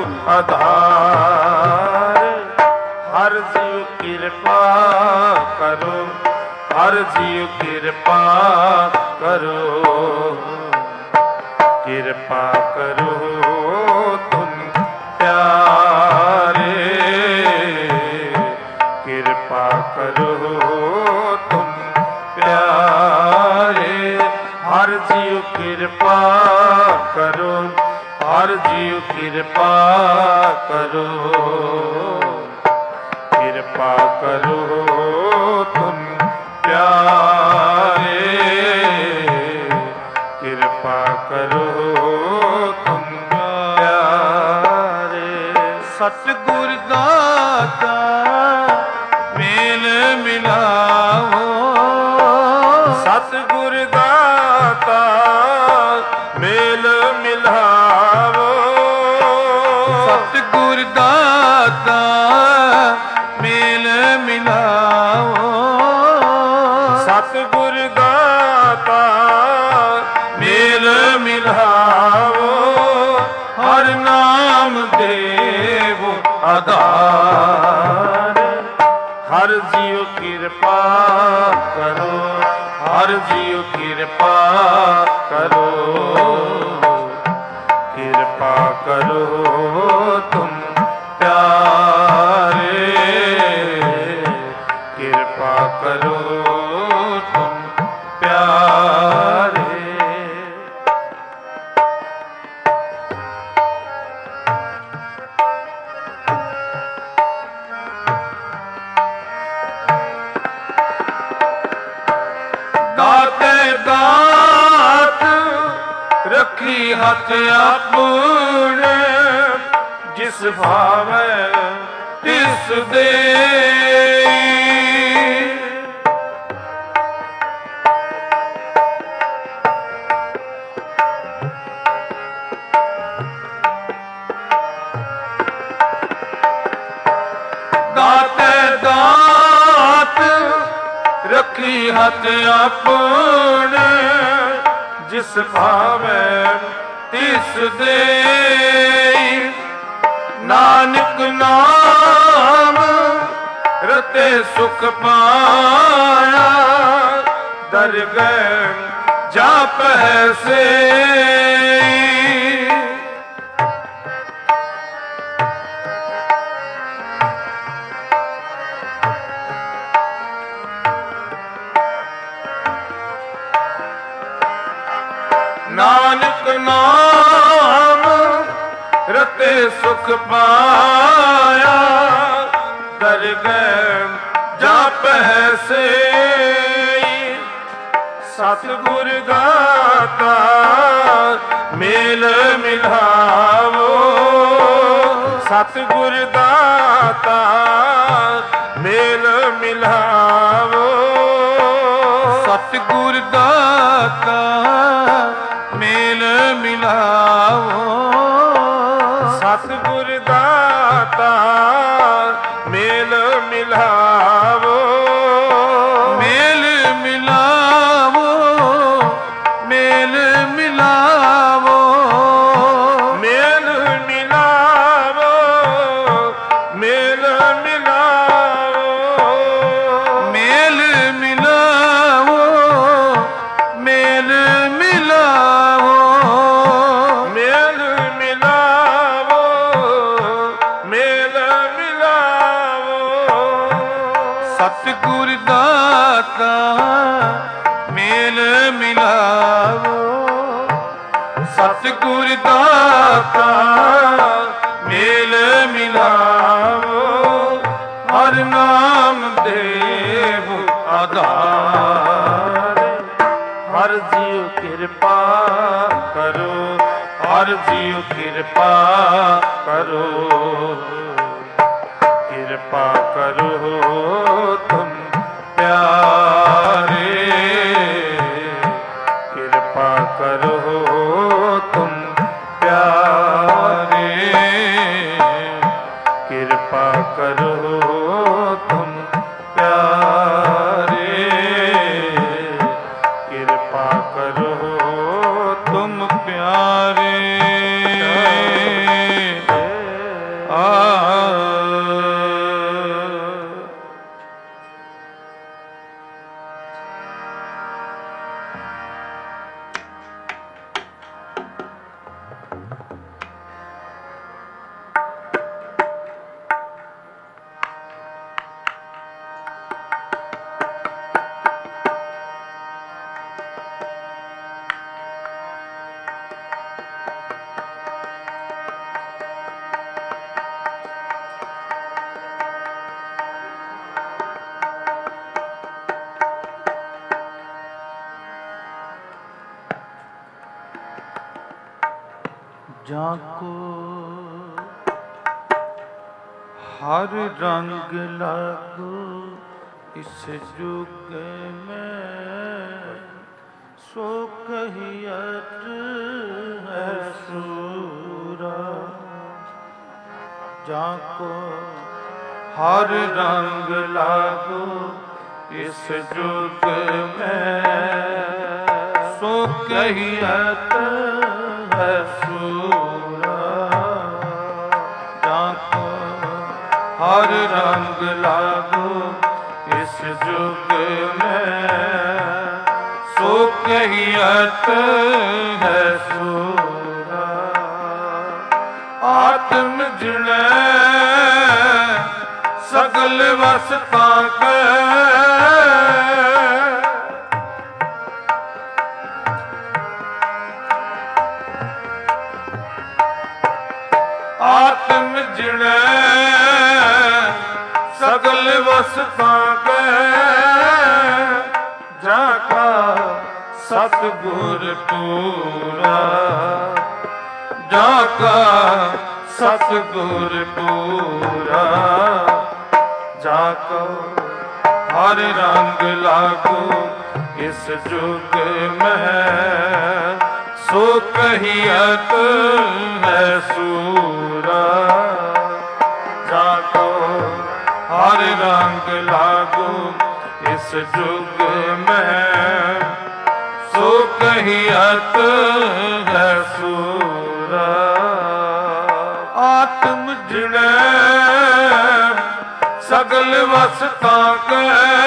ਆਧਾਰ, ਹਰ ਜੀਉ ਕਿਰਪਾ ਕਰੋ, ਹਰ ਜੀਉ ਕਿਰਪਾ ਕਰੋ। ਕਿਰਪਾ ਕਰੋ ਤੁਮ ਪਿਆਰੇ, ਕਿਰਪਾ ਕਰੋ ਤੁਮ ਪਿਆਰੇ। ਹਰ ਜੀਉ ਕਿਰਪਾ ਕਰੋ, ਹਰ ਜੀਉ ਕਿਰਪਾ ਕਰੋ। ਕਿਰਪਾ ਕਰੋ ਤੁਮ ਪਿਆਰੇ, ਕਿਰਪਾ ਕਰੋ ਤੁਮ ਪਿਆਰੇ। ਸਤਿਗੁਰ ਦਾਤਾ ਮੇਲ ਮਿਲਾਵੋ, ਸਤਿਗੁਰ ਦਾਤਾ ਮੇਲ ਮਿਲਾਵੋ। ਸਤਿਗੁਰ ਦਾਤਾ ਮੇਲ ਮਿਲਾਵੋ, ਸਤਿਗੁਰ ਦਾਤਾ ਮੇਲ ਮਿਲਾਵੋ। ਹਰ ਨਾਮ ਦੇਵ ਆਧਾਰ, ਹਰ ਜੀਉ ਕਿਰਪਾ ਕਰੋ, ਹਰ ਜੀਉ ਕਿਰਪਾ ਕਰੋ। ਕਿਰਪਾ ਕਰੋ ਤੁਮ ਪਿਆਰੇ, ਕਿਰਪਾ ਕਰੋ ਤੁਮ ਪਿਆਰੇ। ਦਾਤੇ ਦਾਤ ਰੱਖੀ ਹੱਥ ਆਪਣੇ, ਜਿਸ ਭਾਵੈ ਤਿਸ ਦੇਈ। ਦਾਤੇ ਦਾਤ ਰੱਖੀ ਹੱਥ ਆਪਣੇ, ਜਿਸ ਭਾਵੈ ਤਿਸ ਦੇਈ। ਨਾਨਕ ਨਾਮ ਰਤੇ ਸੁਖ ਪਾਇਆ, ਦਰਗਹਿ ਜਾਪੈ ਸੇਈ। ਨਾਨਕ ਨਾਮ ਰਤੇ ਸੁਖ ਪਾਇਆ, ਦਰਗਹਿ ਜਾਪੈ ਸੇਈ। ਸਤਿਗੁਰ ਦਾਤਾ ਮੇਲ ਮਿਲਾਵੋ, ਸਤਿਗੁਰ ਦਾਤਾ ਮੇਲ ਮਿਲਾਵੋ। ਸਤਿਗੁਰ ਦਾਤਾ ਮੇਲ ਮਿਲਾਵੋ, ਸਤਿਗੁਰ ਦਾਤਾ ਮੇਲ ਮਿਲਾਵੋ। ਮੇਲ ਮਿਲਾਵੋ, ਮੇਲ ਮਿਲਾਵੋ, ਮੇਲ ਮਿਲਾਵੋ, ਮੇਲ ਮਿਲਾਵੋ, ਮੇਲ ਮਿਲਾਵੋ, का मेल मिलावो, सतगुर दाता मेल मिलावो, हर नाम देव आधार। हर जीव कृपा करो, हर जीव कृपा करो, कृपा करो तुम प्यारे, कृपा करो तुम प्यारे, कृपा करो तुम प्यारे, कृपा करो तुम प्यारे। आ जाको हर रंग लागो इस जुग में, सो कहियत है सूरा। जाको हर रंग लागो इस जुग में, सो कहियत है सूरा। जाको हर रंग लागो इस जुग में, सो कहियत है सूरा। आत्म जिणै सगल वसता के, आत्म जिणै सगल वसता के, जाका सतगुर पूरा। जाका सतगुर पूरा। जाको हर रंग लागो इस जुग में, सो कहियत है सूरा। जाको हर रंग लागो इस जुग में, सो कहियत है सूरा। आत्म जिणै सगल वसता के,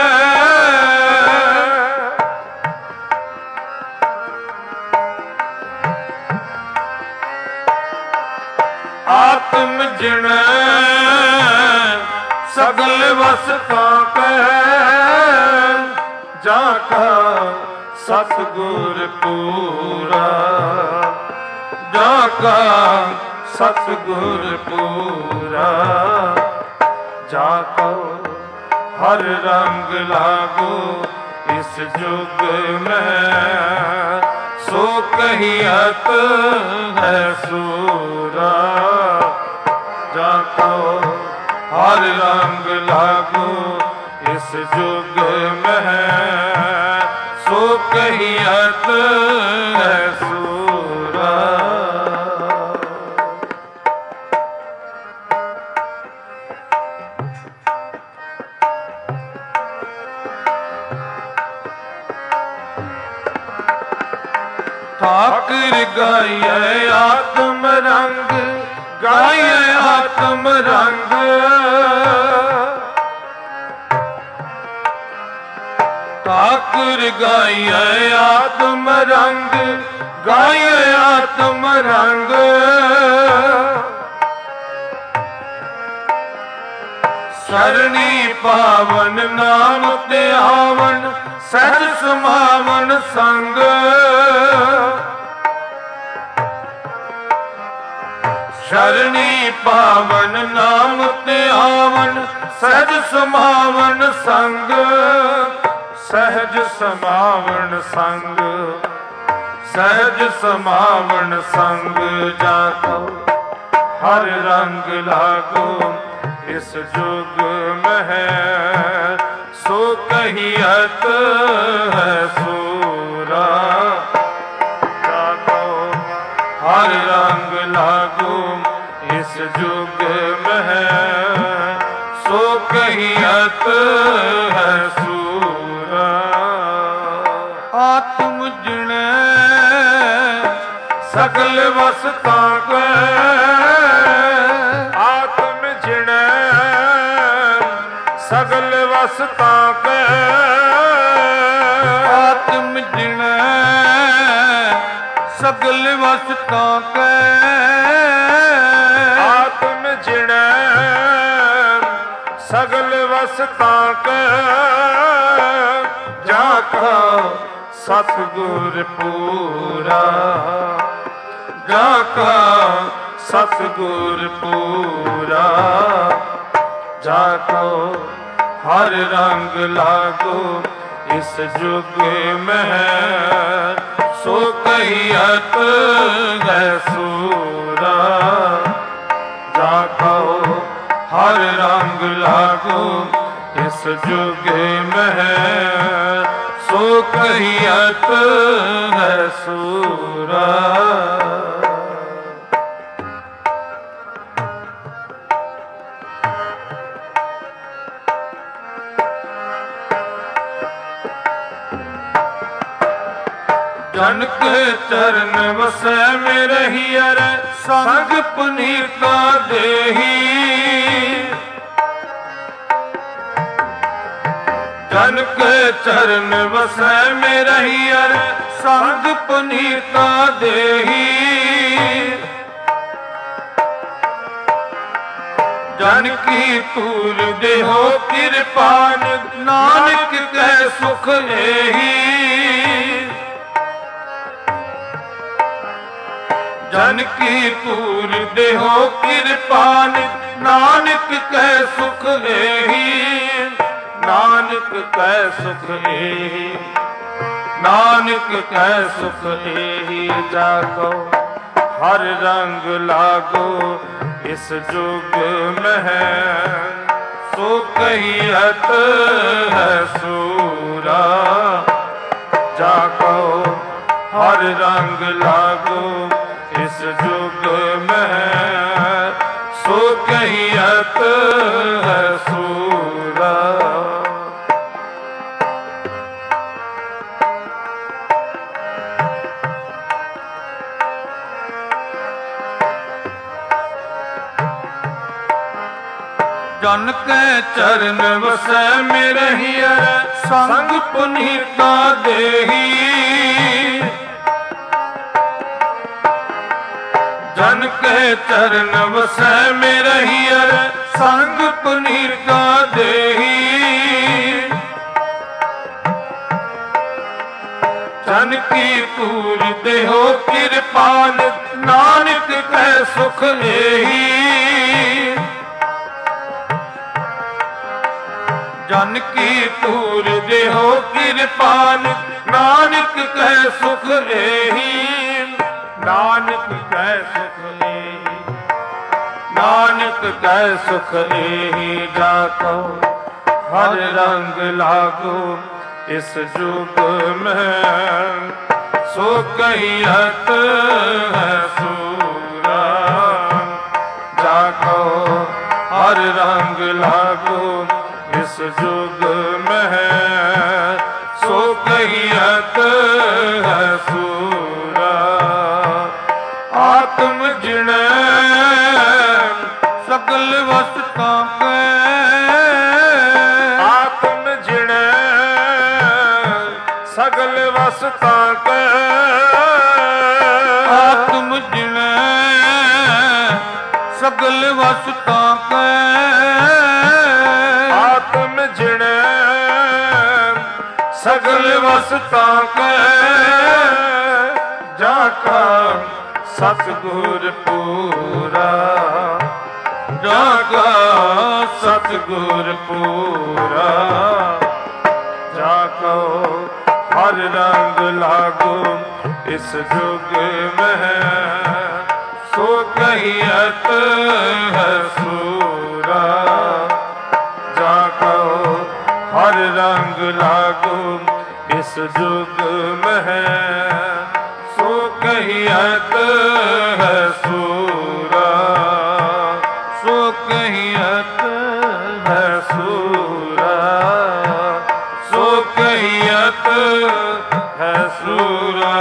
आत्म जिणै सगल वसता के, जाका सतगुर पूरा। जाका सतगुर पूरा। जाको हर रंग लागो इस जुग में, सो कहियत है सूरा। जाको हर रंग लागो इस जुग में, सो कहियत है सूरा। ठाकुर गाये आत्म रंग, गाये आत्म रंग। ठाकुर गाये आत्म रंग, गाये आत्म रंग। ਸ਼ਰਣੀ ਪਾਵਨ ਨਾਮ ਤੇ ਆਵਨ ਸਹਿਜ ਸਮਾਵਨ ਸੰਗ ਸ਼ਰਣੀ ਪਾਵਨ ਨਾਮ ਤੇ ਆਵਨ ਸਹਿਜ ਸਮਾਵਨ ਸੰਗ ਸਹਿਜ ਸਮਾਵਣ ਸੰਗ ਸਹਿਜ ਸਮਾਵਨ ਸੰਗ ਜਾ ਕੋ ਹਰ ਰੰਗ ਲਾਗੋ ਇਸ ਜੁਗ ਮਹਿ ਸੋ ਕਹੀਅਤ ਹੈ ਸੂਰਾ ਜਾਗੋ ਹਰ ਰੰਗ ਲਾਗੋ ਇਸ ਜੁਗ ਮਹਿ ਸੋ ਕਹੀਅਤ ਹੈ ਸੂਰਾ ਆਤਮ ਜਿਣੈ ਸਗਲ ਵਸਤਾਂ ਕੈ ਆਤਮ ਜਿਣੈ ਸਗਲ ਵਸਤਾਂ ਕੈ ਆਤਮ ਜਿਣੈ ਸਗਲ ਵਸਤਾਂ ਕੈ ਆਤਮ ਜਿਣੈ ਸਗਲ ਵਸਤਾਂ ਕੈ ਜਾ ਕਾ ਸਤਿਗੁਰ ਪੂਰਾ ਜਾ ਕਾ ਸਤਿਗੁਰ ਪੂਰਾ ਜਾ ਕੋ ਹਰ ਰੰਗ ਲਾਗੋ ਇਸ ਜੁਗ ਮਹਿ ਸੋ ਕਹੀਅਤ ਹੈ ਸੂਰਾ ਜਾ ਕੋ ਹਰ ਰੰਗ ਲਾਗੋ ਇਸ ਜੁਗ ਮਹਿ ਸੋ ਕਹੀਅਤ ਹੈ ਸੂਰਾ ਜਨ ਕੇ ਚਰਨ ਵਸੈ ਮੇਰੇ ਹੀਰ ਸੰਗ ਪੁਨੀਤਾ ਦੇਹੀ ਜਨ ਕੇ ਚਰਨ ਵਸੈ ਮੇਰੇ ਹੀਰ ਸੰਗ ਪੁਨੀਤਾ ਦੇਹੀ ਜਨ ਕੀ ਤੂਰ ਦੇਹੋ ਕਿਰਪਾਨ ਨਾਨਕ ਕੈ ਸੁਖ ਏਹੀ ਜਨ ਕੀ ਤੂਰ ਦੇਹੋ ਕਿਰਪਾਨ ਨਾਨਕ ਕੈ ਸੁਖ ਏਹੀ ਨਾਨਕ ਕੈ ਸੁਖ ਏਹੀ ਨਾਨਕ ਕੈ ਸੁਖ ਏਹੀ ਜਾ ਕੋ ਹਰ ਰੰਗ ਲਾਗੋ ਇਸ ਜੁਗ ਮਹਿ ਸੋ ਕਹੀਅਤ ਹੈ ਸੂਰਾ ਜਾ ਕੋ ਹਰ ਰੰਗ ਲਾਗੋ ਇਸ ਜੁਗ ਮਹਿ ਸੋ ਕਹੀਅਤ ਹੈ ਸੂਰਾ ਜਨ ਕੈ ਚਰਨ ਵਸੈ ਮੇਰੇ ਹੀਰ ਸੰਗ ਪੁਨੀਤਾ ਦੇਹੀ ਜਨ ਕੈ ਚਰਨ ਵਸੈ ਮੇਰੇ ਹੀਰ ਸੰਗ ਪੁਨੀਤਾ ਦੇਹੀ ਜਨ ਕੀ ਤੂਰ ਦੇਹੋ ਕਿਰਪਾਨ ਨਾਨਕ ਕੈ ਸੁਖ ਏਹੀ ਜਨ ਕੀ ਤੂਰ ਦੇਹੋ ਕਿਰਪਾਨ ਨਾਨਕ ਕੈ ਸੁਖ ਏਹੀ ਨਾਨਕ ਕੈ ਸੁਖ ਏਹੀ ਨਾਨਕ ਕੈ ਸੁਖ ਏਹੀ ਜਾ ਕੋ ਹਰ ਰੰਗ ਲਾਗੋ ਇਸ ਜੁਗ ਮਹਿ ਸੋ ਕਹੀਅਤ ਹੈ ਸੂਰਾ ਜਾ ਕੋ ਹਰ ਰੰਗ ਲਾਗੋ ਇਸ ਜੁਗ ਮਹਿ ਸੋ ਕਹੀਅਤ ਹੈ ਸੂਰਾ ਆਤਮ ਜਿਣੈ ਸਗਲ ਵਸਤਾਂ ਕੈ ਆਤਮ ਜਿਣੈ ਸਗਲ ਵਸਤਾਂ ਕੈ ਆਤਮ ਜਿਣੈ ਸਗਲ ਵਸਤਾਂ ਕੈ ਸਮਝਣੈ ਸਗਲ ਵਸਤਾਂ ਕੈ ਜਾ ਕਾ ਸਤਿਗੁਰ ਪੂਰਾ ਜਾ ਕਾ ਸਤਿਗੁਰ ਪੂਰਾ ਜਾ ਕੋ ਹਰ ਰੰਗ ਲਾਗੋ ਇਸ ਜੁਗ ਮਹਿ ਸੋ ਕਹੀਅਤ ਹੈ ਸੂਰਾ ਜਾ ਕੋ ਹਰ ਰੰਗ ਲਾਗੋ ਇਸ ਜੁਗ ਮਹਿ ਸੋ ਕਹੀਅਤ ਹੈ ਸੂਰਾ ਸੋ ਕਹੀਅਤ ਹੈ ਸੂਰਾ ਸੋ ਕਹੀਅਤ ਹੈ ਸੂਰਾ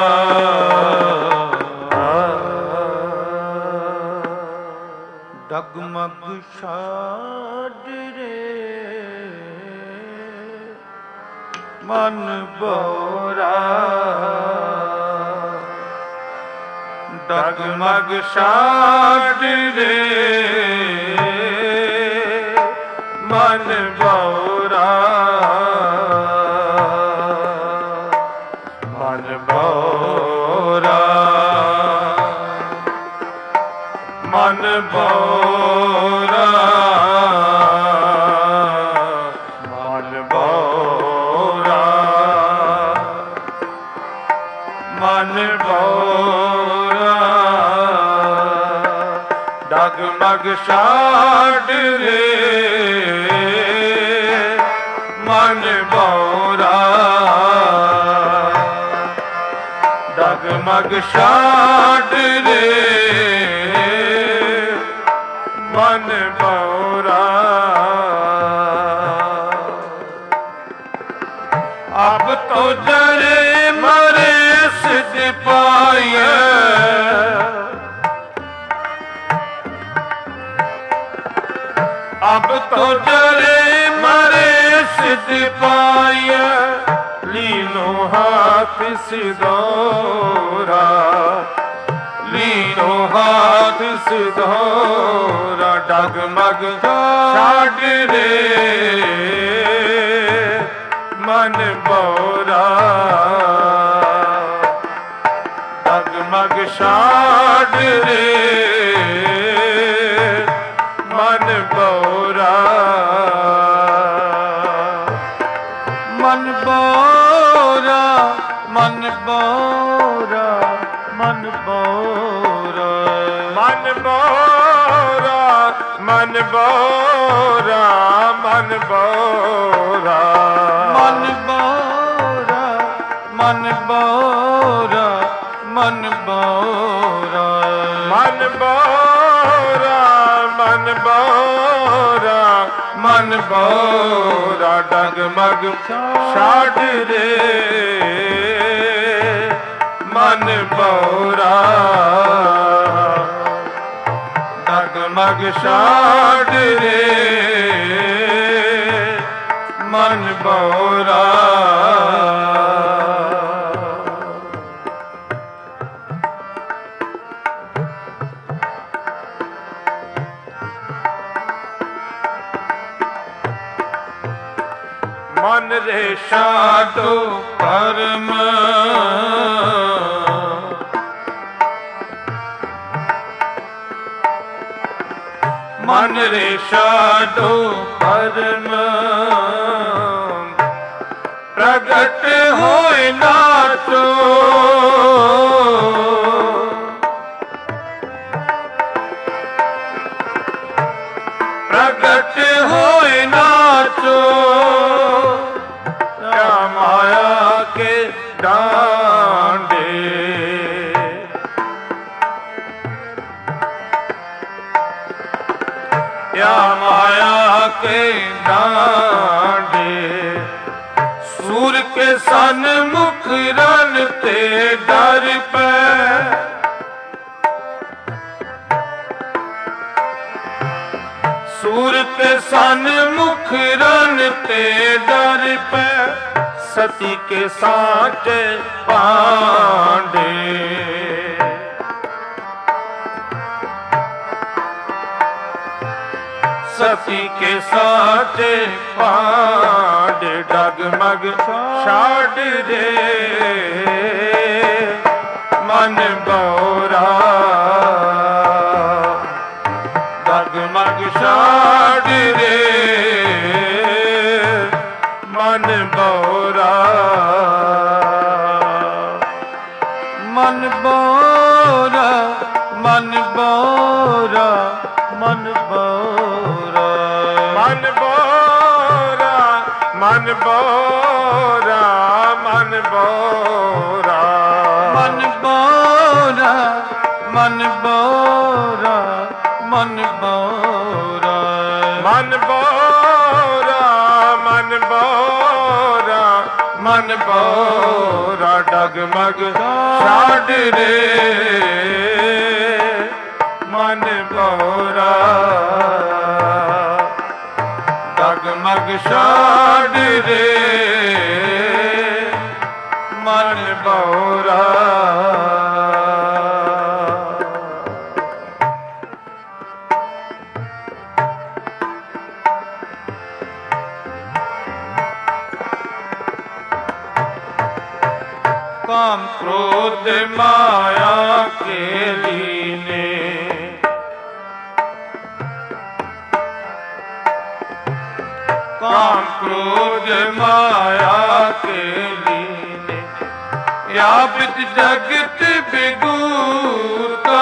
ਡਗਮਗ ਛਾੜ ਰੇ ਮਨ ਬੋਰਾ ਡਗਮਗ ਛਾੜ ਰੇ ਮਨ ਬੋਰਾ ਮਨ ਬੋਰਾ ਮਨ ਬੋਰਾ ਮਨ ਬੋਰਾ ਮਨ ਬੋਰਾ ਡਗਮਗ ਛਾੜ ਰੇ ਮਨ ਬੋਰਾ ਡਗਮਗ ਛਾੜ ਰੇ ਮਨ ਬੋਰਾ ਅਬ ਤੋ ਜਰੇ ਮਰੇ ਸਿਧ ਪਾਇਐ ਅਬ ਤੋ ਜਰੇ ਮਰੇ ਸਿਧ ਪਾਇਐ ਲੀਨੋ ਹਾਥ ਸਿਧੋਰਾ ਲੀਨੋ ਹਾਥ ਸਿਧੋਰਾ ਡਗਮਗ ਛਾੜ ਰੇ ਮਨ ਬੋਰਾ ਡਗਮਗ ਛਾੜ ਰੇ ਮਨ ਬੋਰਾ ਮਨ ਬੋਰਾ ਮਨ ਬੋਰਾ ਮਨ ਬੋਰਾ ਮਨ ਬੋਰਾ ਮਨ ਬੋਰਾ ਮਨ ਬੋਰਾ ਮਨ ਬੋਰਾ ਮਨ ਬੋਰਾ ਮਨ ਬੋਰਾ ਮਨ ਬੋਰਾ ਮਨ ਬੋਰਾ ਮਨ ਬੋਰਾ ਡਗਮਗ ਛਾੜ ਰੇ ਮਨ ਬੋਰਾ ਡਗਮਗ ਛਾੜ ਰੇ ਮਨ ਬੋਰਾ ਮਨ ਰੇ ਛਾਡੋ ਪਰਮ ਮਨ ਰੇ ਛਾਡੋ ਪਰਮ ਪ੍ਰਗਟ ਹੋਏ ਨਾਚੋ ਪ੍ਰਗਟ ਹੋਏ ਨਾਚੋ ਕਿਆ ਮਾਇਆ ਕੇ ਡਾਂਡੇ ਕਿਆ ਮਾਇਆ ਕੇ ਡਾਂਡੇ ਸੂਰ ਕੇ ਸਨ ਮੁਖ ਰਨ ਤੇ ਡਰ ਪੈ ਸੂਰ ਕੇ ਸਨ ਮੁਖ ਰਨ ਤੇ ਡਰ ਪੈ ਸਤੀ ਕੇ ਸਾਚੇ ਪਾਂਡੇ सती के साचे पांड डगमग छाड़ रे मन बौरा डगमग छाड़ रे मन बौरा मन बौरा मन बौरा मन बौरा मन बौरा मन बौरा मन बौरा मन बौरा मन बौरा मन बौरा मन बौरा मन बौरा मन बौरा डगमग छाड़ रे मन बौरा डगमग छाड़ रे मन बौरा काम क्रोध माया के लीने काम क्रोध माया के लीने व्यापित जगत बिगूता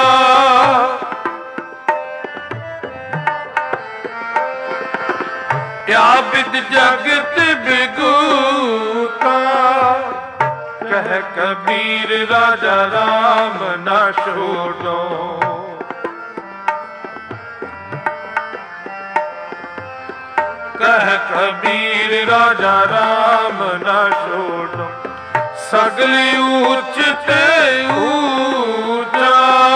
व्यापित जगत बिगूता कह कबीर राजा राम न छोड़ो कह कबीर राजा राम न छोड़ो सगली ऊंच ते ऊंचा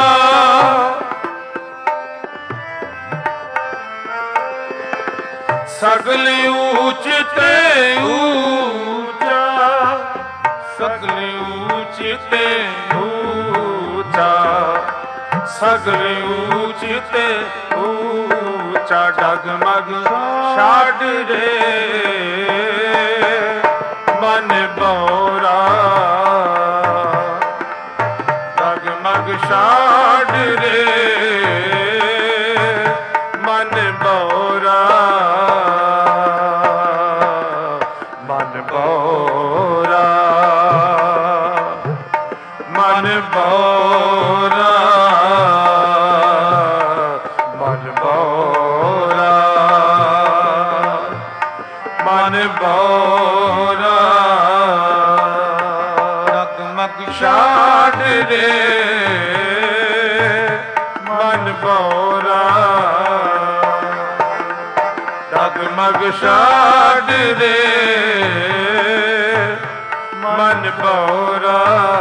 सगली ऊंच ते ऊंचा सगले ऊंचते ऊंचा सगले ऊंचते ऊंचा डगमग छाड़ रे मन बौरा डगमग छाड़ रे मन बौरा मन बौरा मन बौरा मन बौरा मन बौरा डगमग छाड़ रे मन बौरा डगमग छाड़ रे मन बौरा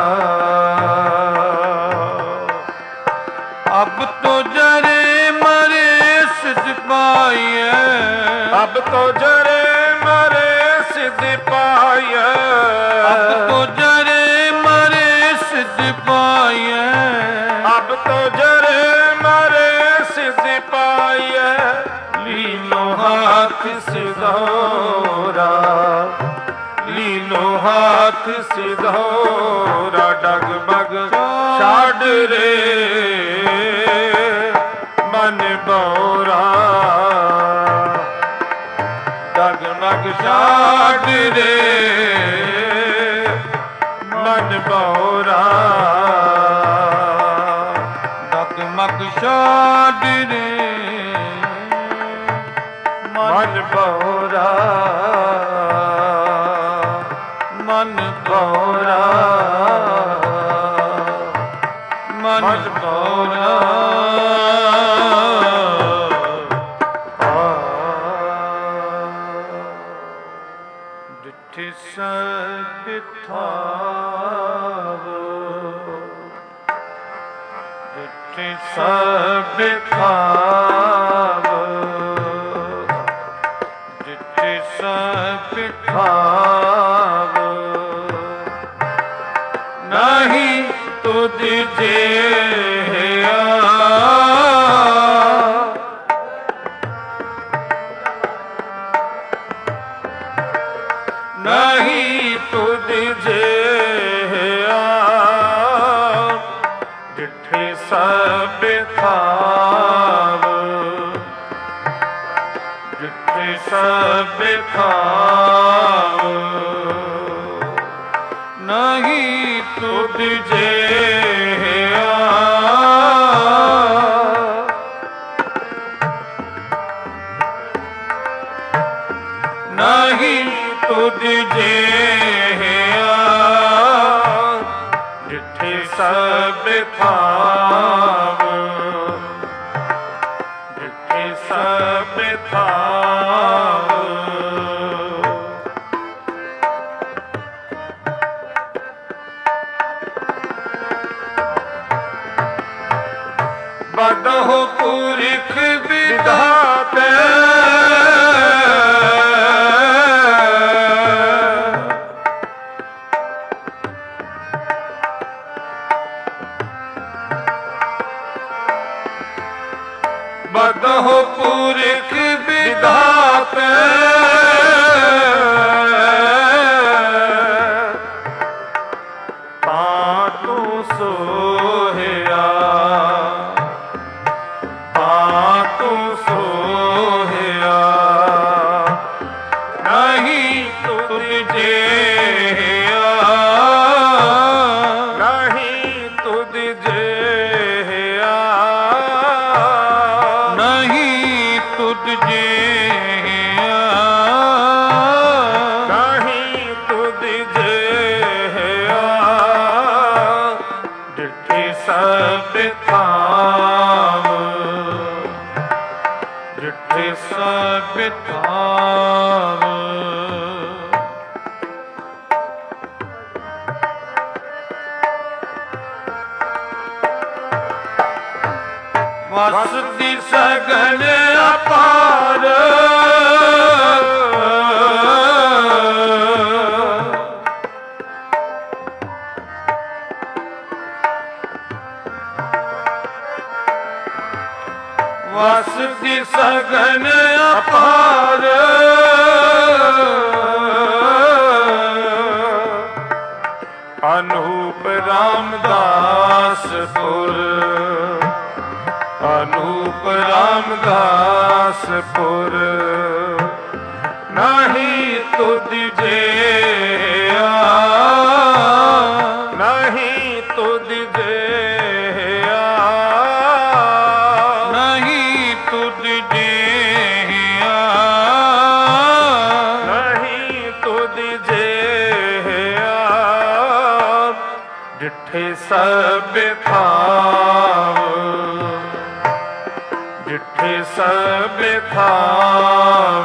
अब तो जरे मरे सिद्ध पाइए अब तो जरे मरे सिद्ध पाइए अब तो जरे मरे सिद्ध पाइए अब तो जरे मरे सिद्ध पाइए लीलो हाथ सिधौरा लीलो हाथ सिधौरा डगमग छाड़ रे मन बौरा डगमग छाड़ रे मन बौरा डगमग छाड़ रे मन बौरा मन बौरा मन बौरा डिठ सब थाव डिठ सब थाव डिठ सब थाव नहीं तुझ जे ਸਭ ਥਾਵ ਨਹੀਂ ਤੁਧ ਜਿਹਾ ਨਹੀਂ ਤੁਧ ਜਿਹਾ ਜਿੱਥੇ ਸਭ ਥਾਵ ਜਿੱਥੇ ਸਭ ਥਾਵ ਬਦਹੁ ਪੁਰਖ ਵਿਧਾਤੇ ਬਦਹੁ ਪੁਰਖ ਵਿਧਾਤੇ ਤਾਂ ਤੂੰ ਸੋਹਿਆ ਤਾਂ ਤੂੰ ਸੋਹਿਆ ਨਹੀਂ ਤੁਧ ਜਿਹਾ ਨਹੀਂ ਤੁਧ ਜਿਹਾ ਨਹੀਂ ਤੁਧ ਜਿਹਾ ਨਹੀਂ ਤੁਧ ਜਿਹਾ ਜਿੱਥੇ ਸਭ ਥਾਵ ਜਿੱਥੇ ਸਭ ਥਾਵ ਵਸਦੀ ਸਗਲ ਅਪਾਰ ਵਸਦੀ ਸਗਲ ਅਪਾਰ ਅਨੂਪ ਰਾਮਦਾਸ ਪੁਰ ਅਨੂਪ ਰਾਮਦਾਸ ਪੁਰ ਨਹੀਂ ਤੁਧ ਜਿਹਾ ਨਹੀਂ ਤੁਧ ਜਿਹਾ ਨਹੀਂ ਤੁਧ ਜਿਹਾ ਨਹੀਂ ਤੁਧ ਜਿਹਾ ਜਿੱਥੇ ਸਭ ਥਾਵ ਜਿੱਥੇ ਸਭ ਥਾਵ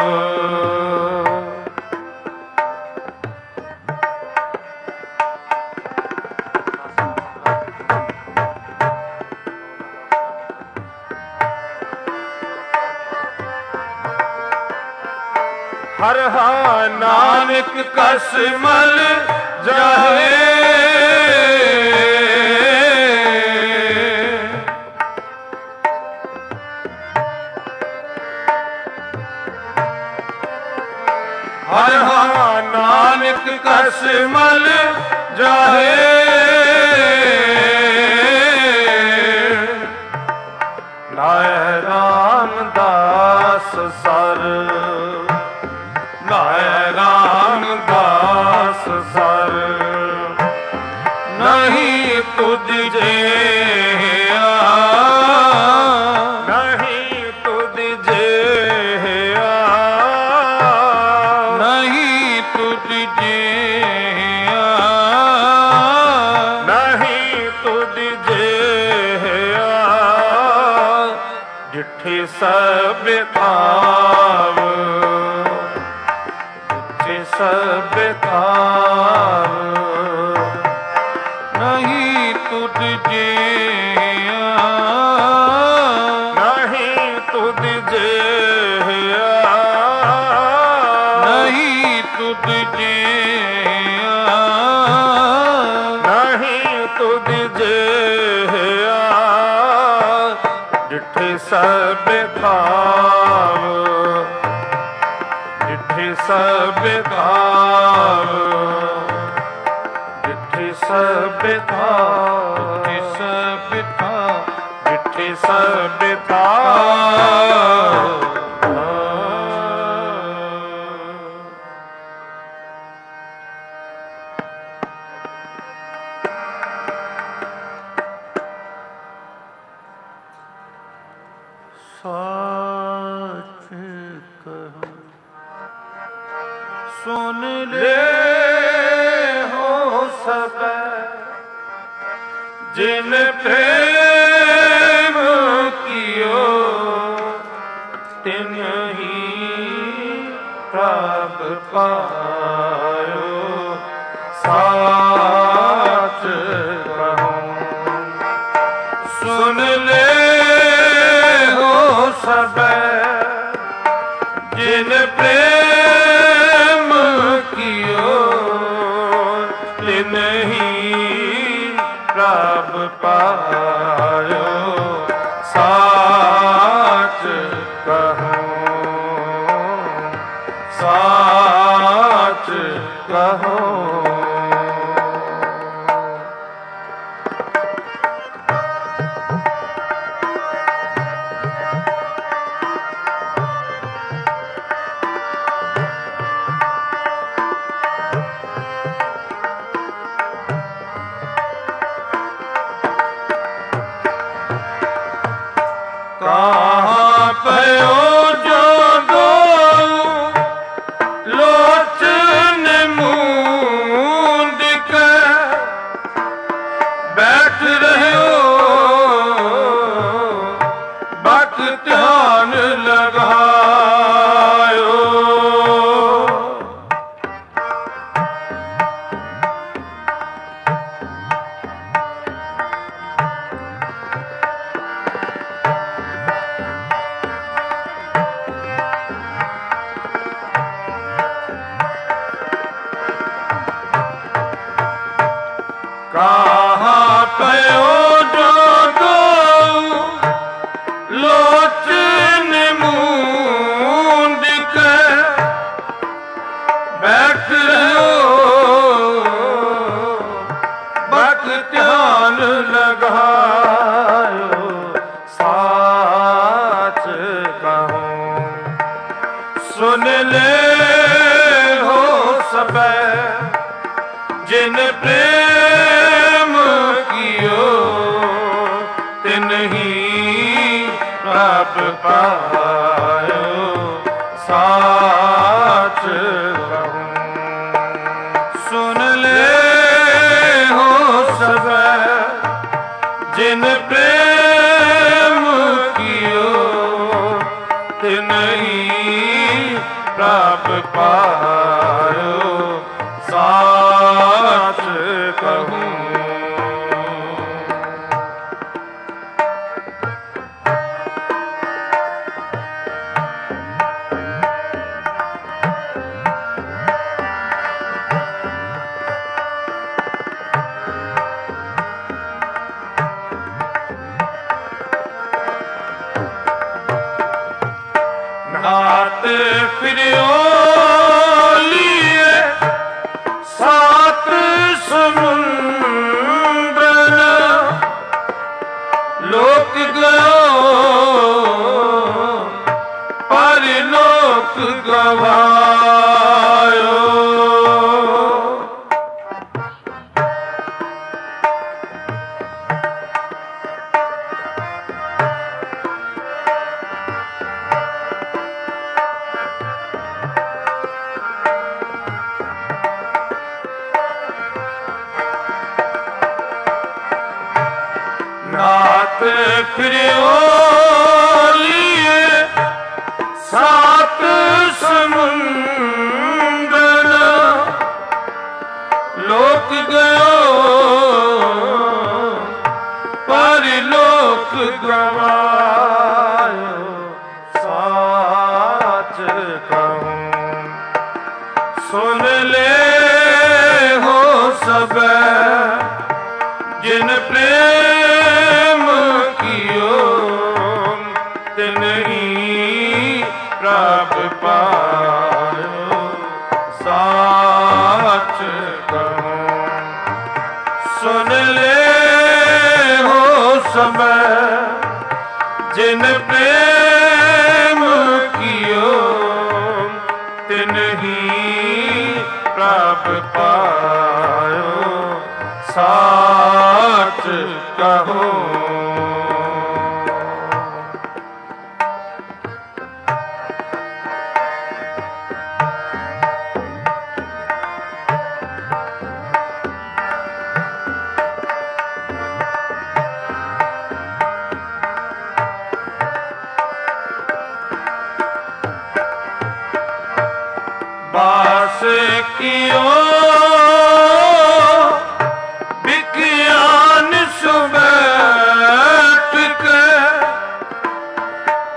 ਹਰ ਹਾ ਨਾਨਕ ਕਸ ਮਲ ਜਾਹੇ ਹਰ ਹਾ ਨਾਨਕ ਕਸ ਮਲ ਜਾਹੇ ਨਾਇ ਰਾਮਦਾਸ ਸਰ ਨਾਇ ਰਾਮਦਾਸ ਸਰ ਨਹੀਂ ਤੁਧ ਜਿਹਾ ਨਹੀਂ ਤੁਧ ਜਿਹਾ ਨਹੀਂ ਤੁਧ ਜਿਹਾ ਨਹੀਂ ਤੁਧ ਜਿਹਾ ਜਿੱਥੇ ਸਭ ਥਾਵ ਜਿੱਥੇ ਸਭ ਥਾਵ ਨਹੀਂ ਤੁਧ ਜਿਹਾ ਨਹੀਂ ਤੁਧ ਜਿਹਾ ਨਹੀਂ ਤੁਧ ਜਿਹਾ ਨਹੀਂ ਤੁਧ ਜਿਹਾ ਜਿੱਥੇ ਸਭ ਥਾਵ ਜਿੱਥੇ ਸਭ ਥਾਵ ਜਿੱਥੇ ਸਭ ਥਾਵ ਜਿੱਥੇ ਸਭ ਥਾਵ ਜਿੱਥੇ ਸਭ ਥਾਵ ਸਾਚ ਕਹੋ ਸੁਨ ਲੈ ਹੋ ਸਭੈ ਜਿਨ ਪ੍ਰੇਮ ਕੀਓ ਤਿਨ ਹੀ ਪ੍ਰਭ ਪਾਇਓ ਸਾਚ ਕਹੋ ਸੁਨ ਲੈ ਹੋ ਸਭੈ ਜਿਨ ਪ੍ਰੇਮ ਕੀਓ ਤਿਨ ਹੀ ਪ੍ਰਭ ਪਾਇਓ ਸਾਚ ਕਹੋ ਸਾਚ ਕਹੋ ਕਹਾਂ ਪਇਓ ਜੋ ਦੋ ਲੋਚਨ ਮੂੰਦ ਕੇ ਬੈਠ ਰਹਿਓ ਬਖ ਧਿਆਨ ਲਗਾਇਓ ਕਹਾਂ ਪਇਓ ਜੋ ਦੋ ਲੋਚਨ ਮੂੰਦ ਕੇ ਬੈਠ ਰਹਿਓ ਬਖ ਧਿਆਨ ਲਗਾਇਓ ਸਾਚ ਕਹੋ ਸੁਨ ਲੈ ਹੋ ਸਭੈ ਜਿਨ ਪ੍ਰੇਮ ਕੀਓ ਤਿਨ ਹੀ ਪ੍ਰਭ ਪਾਇਓ ਸਾਚ ਕਹੋ ਸੁਨ ਲੈ ਹੋ ਸਭੈ ਜਿਨ ਪ੍ਰੇਮ ਕੀਓ ਤਿਨ ਹੀ ਪ੍ਰਭ ਪਾਇਓ ਸਾਚ ਕਹੋ ਨਾਤ ਫਿਰਿਓ ਲੀਏ ਸਾਤ ਸਮੁੰਦਰਨ ਲੋਕ ਗਇਓ ਪਰ ਲੋਕ ਗਵਾਇਓ ਨਾਤ ਫਿਰਿਓ ਲੀਏ ਸਾਤ ਸਮੁੰਦਰ ਲੋਕ ਗਇਓ ਪਰ ਲੋਕ ਗਵਾਇਓ ਸਾਚ ਕਹੋ ਸੁਨ ਲੈ ਹੋ ਸਭੈ ਜਿਨ ਪ੍ਰੇਮ ਕੀਓ ਤਿਨ ਹੀ ਪ੍ਰਭ ਪਾਇਓ ਸਾਚ ਕਹੋ ਸੁਨ ਲੈ ਹੋ ਸਭੈ ਜਿਨ ਪ੍ਰੇਮ ਕੀਓ ਤਿਨ ਹੀ ਪ੍ਰਭ ਪਾਇਓ ਸਾਚ ਕਹੋ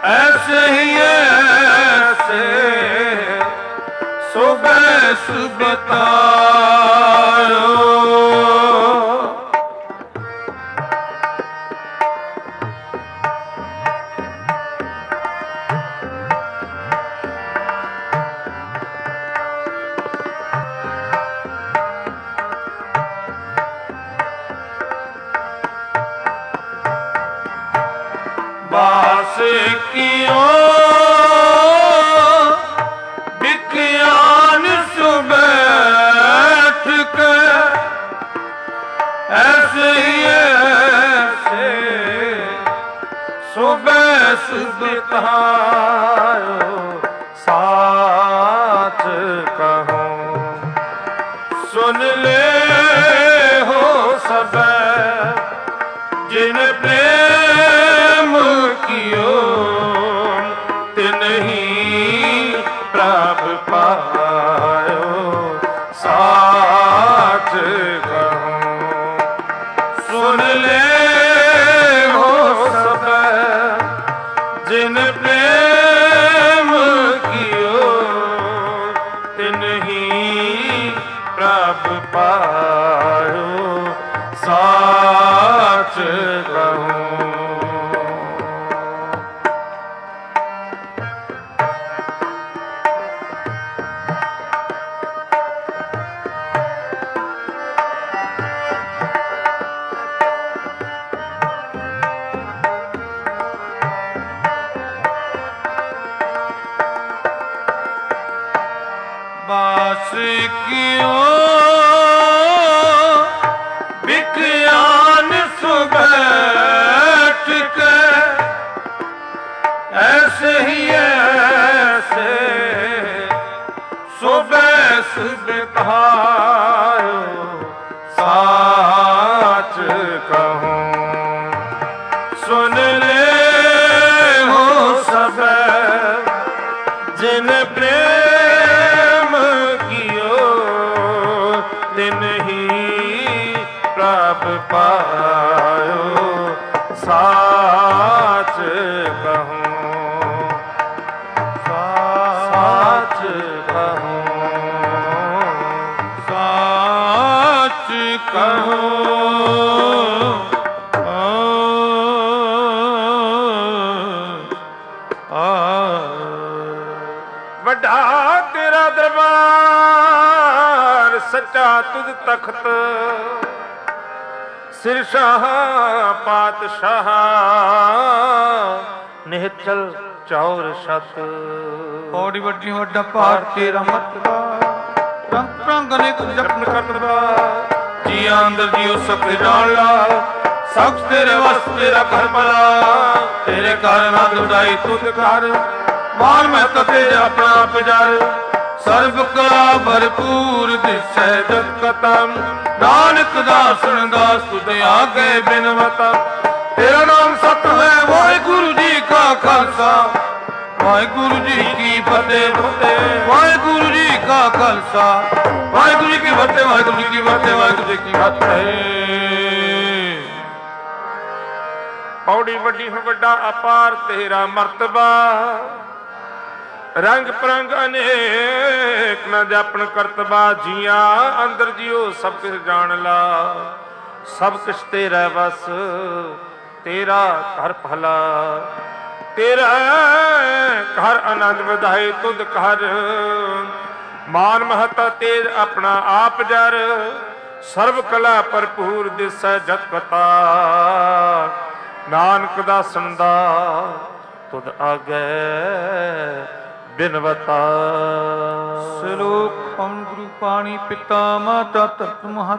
ऐसे ही ऐसे सुबह बतायो। बास कियो विज्ञान सुबैठ के ऐसे ही ऐसे सुबह बितायो। साच कहूँ सुन ले हो सब जिन प्रेम कियो तिन्हीं प्रभ पायो। साच कहूँ सुन ले हो सब जिन प्रेम कियो तिन्हीं प्रभ पायो। साच कहूँ बास कियो विज्ञान सुबैठ के ऐसे ही ऐसे सुबह बितायो। साच कहूँ सुन ले हो सब जिन प्रेम कियो तिन्हीं प्रभ पायो। साच कहूँ साच कहूँ साच कहूँ। ਵੱਡਾ ਤੇਰਾ ਦਰਬਾਰ ਸੱਚਾ ਤੁਧ ਤਖਤ ਸਿਰ ਸ਼ਾਹ ਪਾਤਸ਼ਾਹ ਨਿਹਚਲ ਚੌਰ ਸਤ। ਪੌੜੀ ਵੱਡੀ ਵੱਡਾ ਭਾਰ ਤੇਰਾ ਮਤਵਾ ਰੰਗ ਰੰਗ ਅਨੇਕ ਜਪਨ ਕਰਦਾ। ਜੀਆਂ ਅੰਦਰ ਜੀਉ ਸਭ ਜਾਣ ਲਾ ਸਭ ਤੇਰੇ ਵਸ ਤੇਰਾ ਘਰ ਭਲਾ। ਤੇਰੇ ਘਰ ਨਾ ਦੁੜਾਈ ਤੁਧ ਕਰ ਮਾਨ ਮੈਂ ਤਤੇ ਆਪਣਾ ਪਜਾਰ। ਸਰਬ ਕਲਾ ਭਰਪੂਰ ਦਿਸੈ ਜਗ ਕਤਮ ਨਾਨਕ ਦਾਸਨ ਦਾਸ ਤੁਧ ਆਗੇ ਬਿਨਵਤਾ। ਤੇਰਾ ਨਾਮ ਸਤ ਹੈ ਵਾਹਿਗੁਰੂ ਜੀ ਕਾ ਖਾਲਸਾ ਵਾਹਿਗੁਰੂ ਜੀ ਕੀ ਫਤਿਹ। ਵਾਹਿਗੁਰੂ ਜੀ ਕਾ ਖਾਲਸਾ ਵਾਹਿਗੁਰੂ ਜੀ ਕੀ ਫਤਿਹ। ਵਾਹਿਗੁਰੂ ਜੀ ਕੀ ਫਤਿਹ। ਵਾਹਿਗੁਰੂ ਜੀ ਕੀ ਫਤਿਹ। ਪੌੜੀ ਵੱਡੀ ਹੋ ਵੱਡਾ ਅਪਾਰ ਤੇਰਾ ਮਰਤਬਾ। ਰੰਗ ਪਰੰਗ ਅਨੇਕ ਨ ਜਾਪਣ ਕਰਤਬਾ। ਜੀਆਂ ਅੰਦਰ ਜਿਉ ਸਭ ਕੁਛ ਜਾਣ ਲਾ ਸਭ ਕੁਛ ਤੇਰਾ ਬਸ ਤੇਰਾ ਘਰ ਭਲਾ। ਤੇਰਾ ਘਰ ਆਨੰਦ ਵਧਾਏ ਤੁਧ ਘਰ ਮਾਨ ਮਹਤਾ ਤੇਜ ਆਪਣਾ ਆਪ ਜਰ। ਸਰਬ ਕਲਾ ਭਰਪੂਰ ਦਿਸੈ ਜਤ ਕਤਾ ਨਾਨਕ ਦਾਸਨ ਦਾ ਤੁਧ ਆਗੇ ਬਿਨਵਤਾ। ਸਲੋਕ ਪਵਨ ਗੁਰੂ ਪਾਣੀ ਪਿਤਾ ਮਾਤਾ ਧਰਤ ਮਹਤ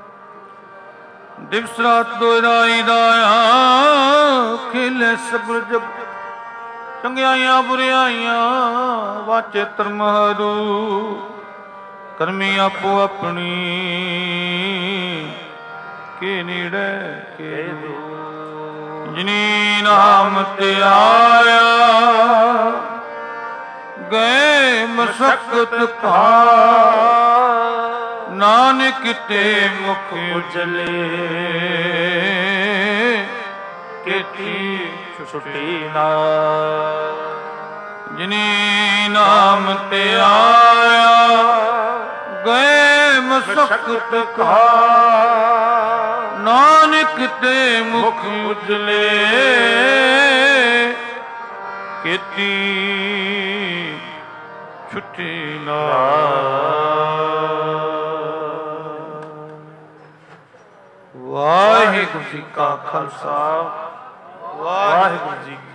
ਦਿਵਸ ਰਾਤ ਦੋਇਰਾਈ ਦਾਇਆ ਖੇਲੇ ਸਬਰ ਜਬ ਚੰਗਿਆਈਆਂ ਬੁਰਿਆਈਆਂ ਵਾਚੇ ਧਰਮਹਰੂ ਕਰਮੀ ਆਪੋ ਆਪਣੀ ਕੇ ਨੇੜੇ ਕੇ ਦੂਰ। ਜਿਨੀ ਨਾਮ ਤੇ ਆਇਆ ਗਏ ਮਸਕਤ ਖਾ ਨਾਨਕ ਤੇ ਮੁਖ ਉਜਲੇ ਕਿਤੀ ਛੁਟੀ ਨਾ। ਜਿਨੀ ਨਾਮ ਤੇ ਆਇਆ ਗਏ ਮਸਕਤ ਕਾ ਨਾਨਕ ਤੇ ਮੁਖ ਉਜਲੇ ਕੀਤੀ ਛੁੱਟੀ ਨਾ। ਵਾਹਿਗੁਰੂ ਜੀ ਕਾ ਖਾਲਸਾ ਵਾਹਿਗੁਰੂ ਜੀ